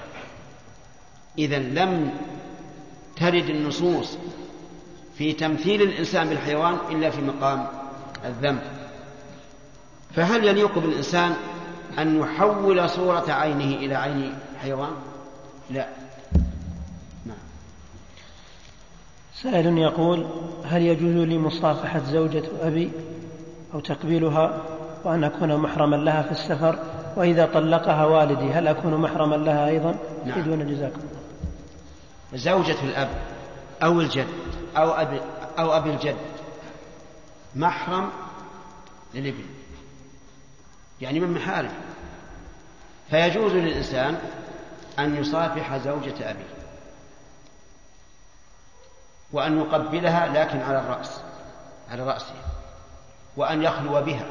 S3: إذن لم ترد النصوص في تمثيل الإنسان بالحيوان إلا في مقام الذنب. فهل يليق بالإنسان أن يحول صورة عينه إلى عين حيوان؟ لا. نعم.
S2: سائل يقول: هل يجوز لي مصافحة زوجة أبي أو تقبيلها وأن أكون محرما لها في السفر؟ وإذا طلقها والدي هل أكون محرما لها أيضا؟
S3: نعم.
S2: بدون جزاكم الله.
S3: زوجة الأب أو الجد أو أبي, أو أبي الجد محرم للابن، يعني من محارم، فيجوز للإنسان أن يصافح زوجة أبيه وأن يقبلها لكن على الرأس على رأسه، وأن يخلو بها،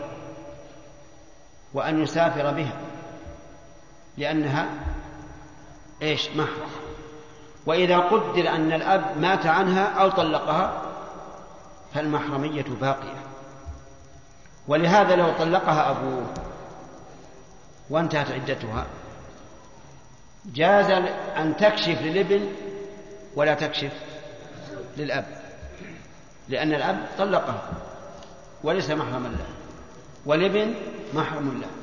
S3: وأن يسافر بها، لأنها إيش؟ محرم. وإذا قدر أن الأب مات عنها أو طلقها فالمحرمية باقية. ولهذا لو طلقها أبوه وانتهت عدتها جاز أن تكشف للابن ولا تكشف للأب، لأن الأب طلقها وليس محرما له، والابن محرم له.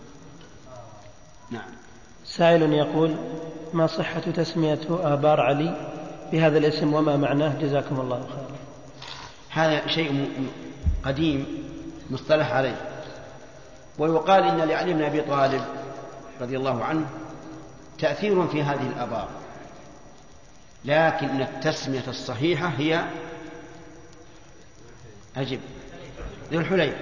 S3: نعم.
S2: سائل يقول: ما صحة تسمية آبار علي بهذا الاسم وما معناه؟ جزاكم الله خيرا.
S3: هذا شيء قديم مصطلح عليه، ويقال إن لعلي بن أبي طالب رضي الله عنه تأثير في هذه الآبار، لكن التسمية الصحيحة هي أجب ذو الحليفة.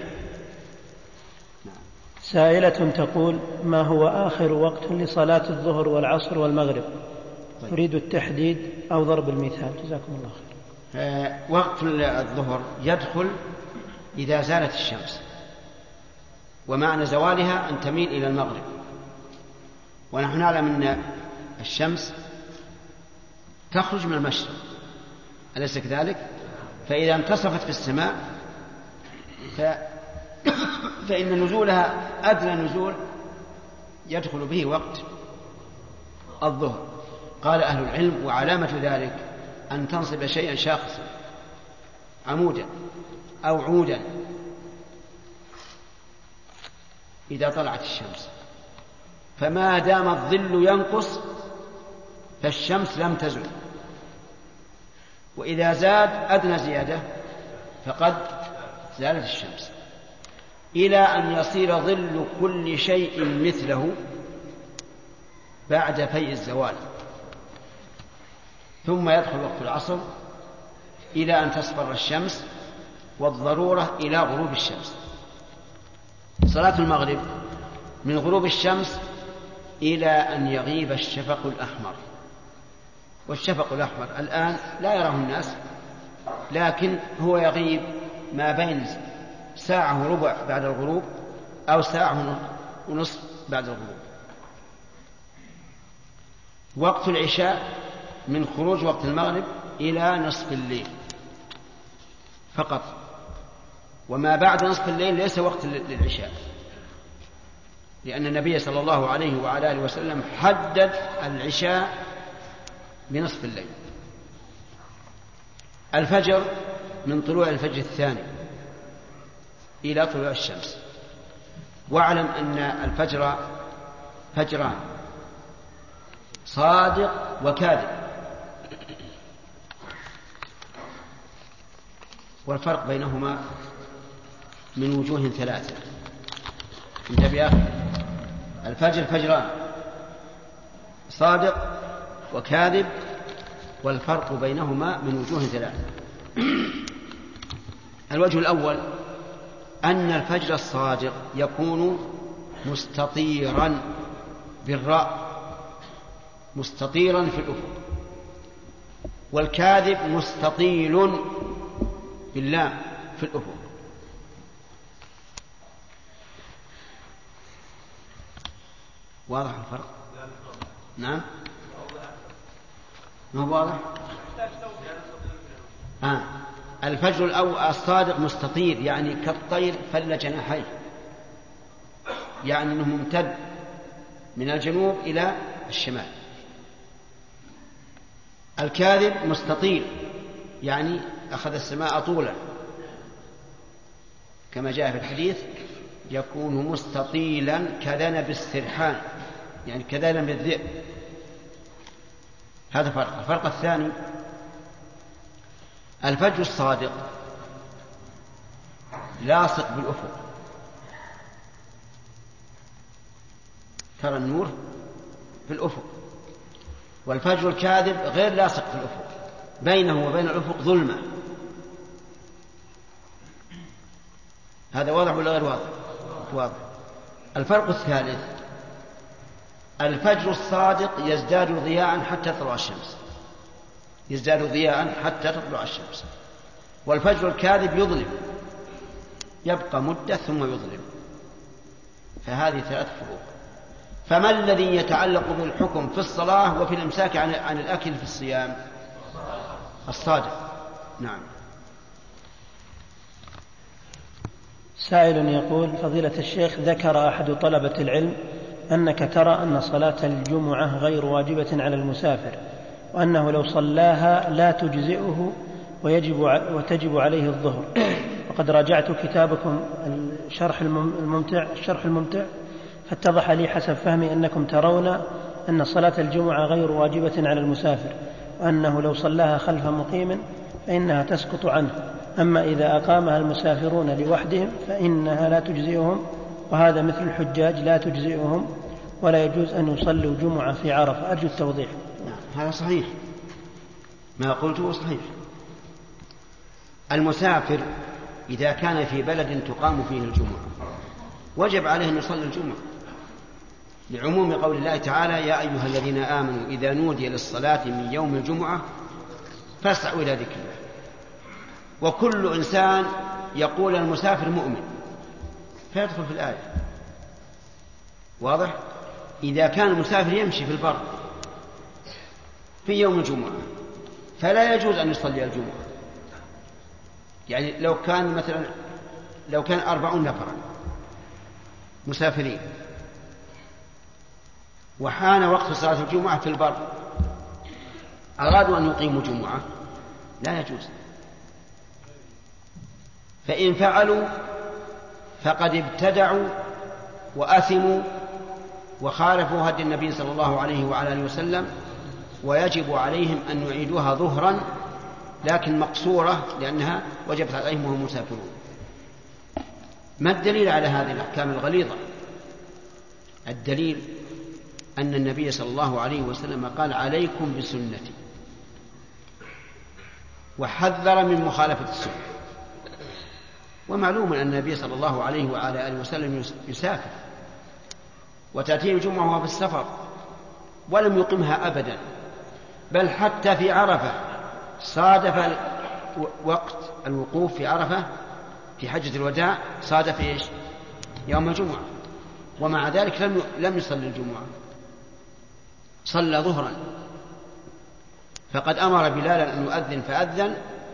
S2: سائلة تقول: ما هو آخر وقت لصلاة الظهر والعصر والمغرب؟
S3: طيب.
S2: أريد التحديد أو ضرب المثال، جزاكم الله خير.
S3: آه وقت الظهر يدخل إذا زالت الشمس، ومعنى زوالها أن تميل إلى المغرب، ونحن نعلم أن الشمس تخرج من المشرق، أليس كذلك؟ فإذا انتصفت في السماء ف... فإن نزولها أدنى نزول يدخل به وقت الظهر. قال أهل العلم: وعلامة ذلك أن تنصب شيئا شاخصا، عمودا أو عودا، إذا طلعت الشمس، فما دام الظل ينقص فالشمس لم تزل، وإذا زاد أدنى زيادة فقد زالت الشمس، إلى أن يصير ظل كل شيء مثله بعد فيء الزوال، ثم يدخل وقت العصر إلى أن تصفر الشمس، والضرورة إلى غروب الشمس. صلاة المغرب من غروب الشمس إلى أن يغيب الشفق الأحمر، والشفق الأحمر الآن لا يراه الناس، لكن هو يغيب ما بين ساعة وربع بعد الغروب أو ساعة ونصف بعد الغروب. وقت العشاء من خروج وقت المغرب إلى نصف الليل فقط، وما بعد نصف الليل ليس وقت للعشاء، لأن النبي صلى الله عليه وعلى آله وسلم حدد العشاء بنصف الليل. الفجر من طلوع الفجر الثاني إلى طلوع الشمس. واعلم أن الفجر فجران: صادق وكاذب، والفرق بينهما من وجوه ثلاثة. انتبه يا أخي، الفجر فجران: صادق وكاذب، والفرق بينهما من وجوه ثلاثة. الوجه الأول أن الفجر الصادق يكون مستطيرا بالراء، مستطيرا في الأفق، والكاذب مستطيل باللام في الأفق. واضح الفرق؟ نعم، ما هو واضح؟ آه. الفجر الأول الصادق مستطير، يعني كالطير فل جناحيه، يعني أنه ممتد من الجنوب إلى الشمال. الكاذب مستطيل، يعني أخذ السماء طولا، كما جاء في الحديث يكون مستطيلا كذنب السرحان، يعني كذنب الذئب. هذا فرق. الفرق الثاني الفجر الصادق لاصق بالأفق، ترى النور في الأفق، والفجر الكاذب غير لاصق في الأفق، بينه وبين الأفق ظلمة. هذا واضح ولا غير واضح؟ واضح. الفرق الثالث الفجر الصادق يزداد ضياء حتى تطلع الشمس، يزداد ضياء حتى تطلع الشمس، والفجر الكاذب يظلم، يبقى مدة ثم يظلم. فهذه ثلاث فروق. فما الذي يتعلق بالحكم في الصلاة وفي الإمساك عن, عن الأكل في الصيام؟ الصادق. نعم.
S2: سائل يقول: فضيلة الشيخ، ذكر أحد طلبة العلم أنك ترى أن صلاة الجمعة غير واجبة على المسافر، وأنه لو صلاها لا تجزئه ويجب وتجب عليه الظهر. وقد راجعت كتابكم الشرح الممتع الشرح الممتع فاتضح لي حسب فهمي أنكم ترون أن صلاة الجمعة غير واجبة على المسافر، وأنه لو صلاها خلف مقيم فإنها تسقط عنه، أما إذا أقامها المسافرون لوحدهم فإنها لا تجزئهم، وهذا مثل الحجاج لا تجزئهم ولا يجوز أن يصلوا جمعة في عرفة. أرجو التوضيح.
S3: هذا صحيح، ما قلته صحيح. المسافر إذا كان في بلد تقام فيه الجمعة وجب عليه أن يصلي الجمعة، لعموم قول الله تعالى: يا أيها الذين آمنوا إذا نودي للصلاة من يوم الجمعة فاسعوا إلى ذكر الله. وكل إنسان يقول المسافر مؤمن فيدخل في الآية. واضح؟ إذا كان المسافر يمشي في البر في يوم الجمعة فلا يجوز أن يصلي الجمعة. يعني لو كان مثلا لو كان أربعون نفرا مسافرين وحان وقت صلاة الجمعة في البر، أرادوا أن يقيموا جمعة، لا يجوز. فإن فعلوا فقد ابتدعوا وأثموا وخالفوا هدي النبي صلى الله عليه وعلى آله وسلم، ويجب عليهم أن يعيدوها ظهرا لكن مقصورة، لأنها وجبت عليهم وهم مسافرون. ما الدليل على هذه الأحكام الغليظة؟ الدليل أن النبي صلى الله عليه وسلم قال: عليكم بسنتي، وحذر من مخالفة السنة. ومعلوم أن النبي صلى الله عليه وعلى آله وسلم يسافر، وتأتيه الجمعة وهو في السفر ولم يقمها أبدا، بل حتى في عرفة صادف وقت الوقوف في عرفة في حجة الوداع صادف إيش؟ يوم الجمعة، ومع ذلك لم لم يصلي الجمعة، صلى ظهرا. فقد أمر بلالا أن يؤذن فأذن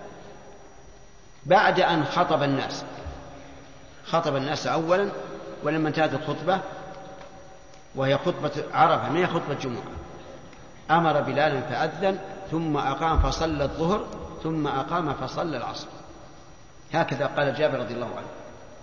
S3: بعد أن خطب الناس، خطب الناس أولا، ولما انتهت الخطبة وهي خطبة عرفة ما هي خطبة جمعة، أمر بلالا فأذن ثم أقام فصلى الظهر ثم أقام فصلى العصر. هكذا قال جابر رضي الله عنه.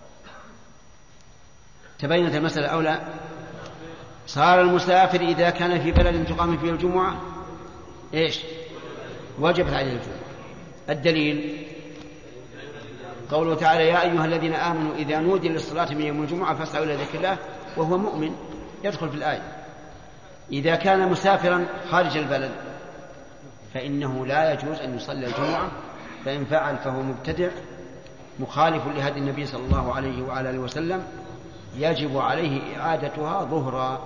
S3: تبينت المسألة أو لا؟ صار المسافر إذا كان في بلد تقام فيه الجمعة إيش؟ وجبت عليه الجمعة. الدليل قوله تعالى: يا أيها الذين آمنوا إذا نودي للصلاة من يوم الجمعة فاسعوا إلى ذكر الله، وهو مؤمن يدخل في الآية. إذا كان مسافرا خارج البلد فإنه لا يجوز أن يصلي الجمعة، فإن فعل فهو مبتدع مخالف لهدي النبي صلى الله عليه وعلى آله وسلم، يجب عليه إعادتها ظهرا.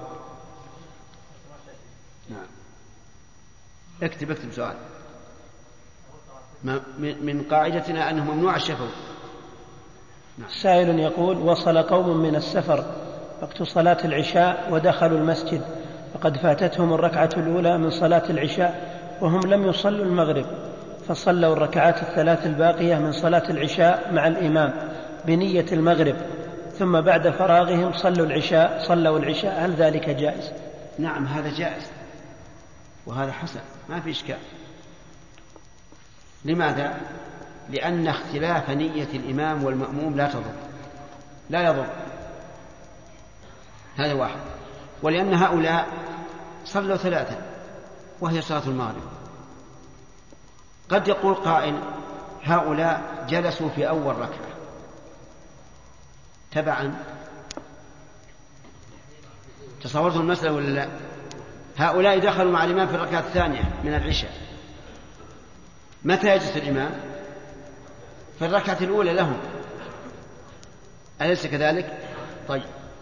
S3: نعم. اكتب اكتب سؤال. من قاعدتنا أنه ممنوع الشفوي.
S2: نعم. سائل يقول: وصل قوم من السفر وقت صلاة العشاء ودخلوا المسجد فقد فاتتهم الركعة الأولى من صلاة العشاء وهم لم يصلوا المغرب، فصلوا الركعات الثلاث الباقية من صلاة العشاء مع الإمام بنية المغرب، ثم بعد فراغهم صلوا العشاء صلوا العشاء هل ذلك جائز؟
S3: نعم هذا جائز، وهذا حسن ما في إشكال. لماذا؟ لأن اختلاف نية الإمام والمأموم لا تضر لا يضر، هذا واحد. ولأن هؤلاء صلوا ثلاثا وهي صلاة المغرب. قد يقول قائل هؤلاء جلسوا في أول ركعة تبعا، تصورتم المسألة ولا لا؟ هؤلاء دخلوا مع الإمام في الركعة الثانية من العشاء، متى يجلس الإمام؟ في الركعة الأولى لهم، أليس كذلك؟ طيب،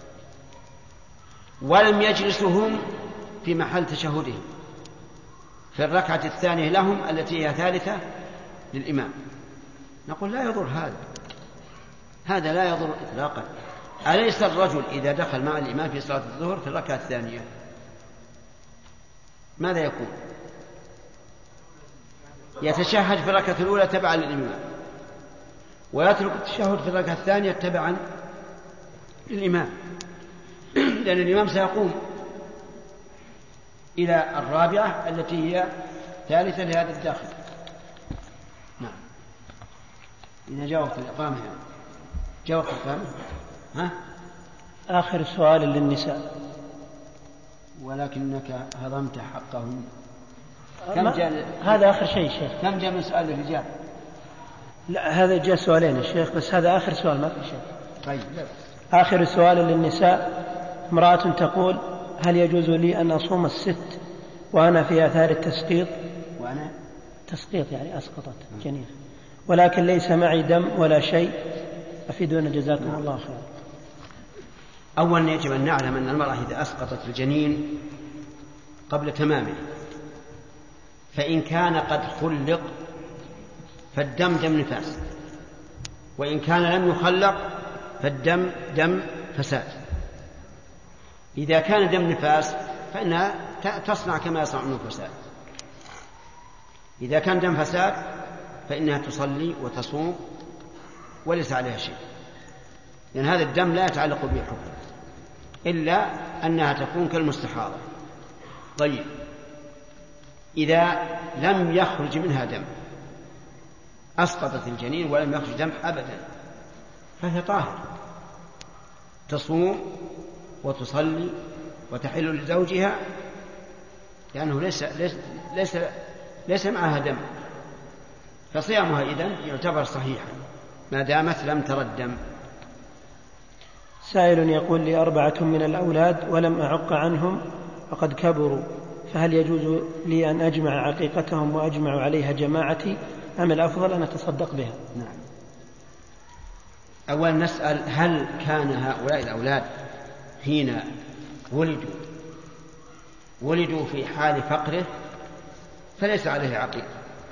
S3: ولم يجلسوا هم في محل تشهدهم في الركعة الثانية لهم التي هي ثالثة للإمام، نقول لا يضر هذا، هذا لا يضر إطلاقا. أليس الرجل إذا دخل مع الإمام في صلاة الظهر في الركعة الثانية ماذا يكون؟ يتشهد في الركعة الأولى تبعا للإمام، ويترك التشهد في الركعة الثانية تبعا للإمام، لأن الإمام سيقوم إلى الرابعة التي هي ثالثة لهذا الداخل. نعم، إذا جاء وقت الإقامة يعني. جاء وقت الإقامة. ها؟
S2: آخر سؤال للنساء.
S3: ولكنك هضمت حقهم.
S2: كم جاء؟ هذا آخر شيء شيخ.
S3: كم جاء من سؤال للرجال؟
S2: لا هذا جاء سؤالين الشيخ، بس هذا آخر سؤال ما في شيء.
S3: طيب.
S2: آخر سؤال للنساء. امرأة تقول هل يجوز لي أن أصوم الست وأنا في آثار التسقيط؟
S3: وأنا
S2: تسقيط يعني أسقطت جنين، ولكن ليس معي دم ولا شيء، أفيدونا جزاكم نعم. الله خير.
S3: أولا يجب أن نعلم أن المرأة إذا أسقطت الجنين قبل تمامه فإن كان قد خلق فالدم دم نفاس، وإن كان لم يخلق فالدم دم فساد. إذا كان دم نفاس فإنها تصنع كما يصنع النفساء، إذا كان دم فساد فإنها تصلي وتصوم وليس عليها شيء، لأن هذا الدم لا يتعلق به حكم إلا أنها تكون كالمستحاضة. طيب، إذا لم يخرج منها دم، أسقطت الجنين ولم يخرج دم أبدا، فهي طاهرة، تصوم وتصلي وتحل لزوجها، لأنه ليس, ليس, ليس, ليس معها دم، فصيامها إذن يعتبر صحيحا ما دامت لم تر الدم.
S2: سائل يقول لي أربعة من الأولاد ولم أعق عنهم وقد كبروا، فهل يجوز لي أن أجمع عقيقتهم وأجمع عليها جماعتي أم الأفضل أن أتصدق بها؟
S3: نعم. أولا نسأل هل كان هؤلاء الأولاد حين ولدوا ولدوا في حال فقره فليس عليه عقيقة،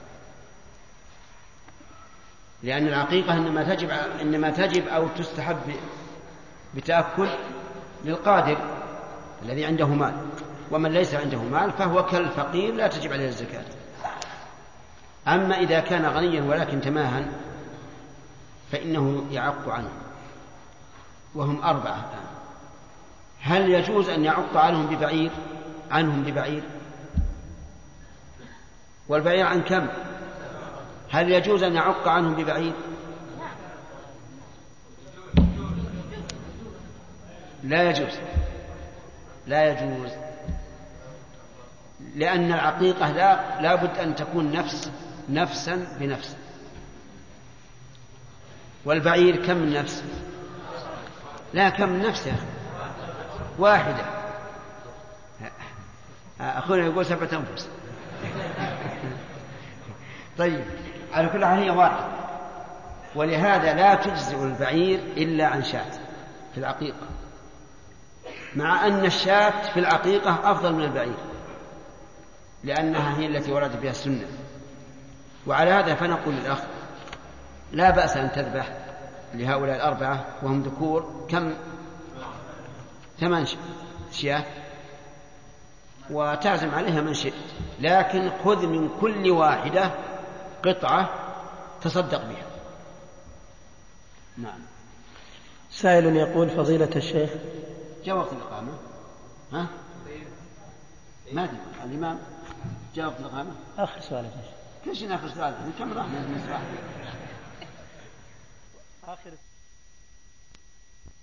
S3: لأن العقيقة إنما تجب, إنما تجب أو تستحب بتأكل للقادر الذي عنده مال، ومن ليس عنده مال فهو كالفقير لا تجب عليه الزكاة. أما إذا كان غنيا ولكن تماها فإنه يعق عنه، وهم أربعة الآن. هل يجوز أن يعق عنهم ببعير عنهم ببعير والبعير عن كم؟ هل يجوز أن يعق عنهم ببعير؟ لا يجوز، لا يجوز، لأن العقيقة لا, لا بد أن تكون نفس نفسا بنفس، والبعير كم من نفس؟ لا كم من نفس يا أخي؟ واحدة. أخونا يقول سبعة أنفس. طيب، على كل حال هي واحدة، ولهذا لا تجزئ البعير إلا عن شاة في العقيقة، مع أن الشاة في العقيقة أفضل من البعير لأنها هي التي ورد بها السنة. وعلى هذا فنقول للأخ لا بأس أن تذبح لهؤلاء الأربعة وهم ذكور كم؟ ثمان شياه، وتعزم عليها من شئت، لكن خذ من كل واحدة قطعة تصدق بها. نعم.
S2: سائل يقول فضيلة الشيخ
S3: جاء وقت الإقامة. ها؟ ما أدري الإمام جاء وقت الإقامة.
S2: آخر سؤال يا شيخ.
S3: كل شيء آخر سؤال. كم راح من آخر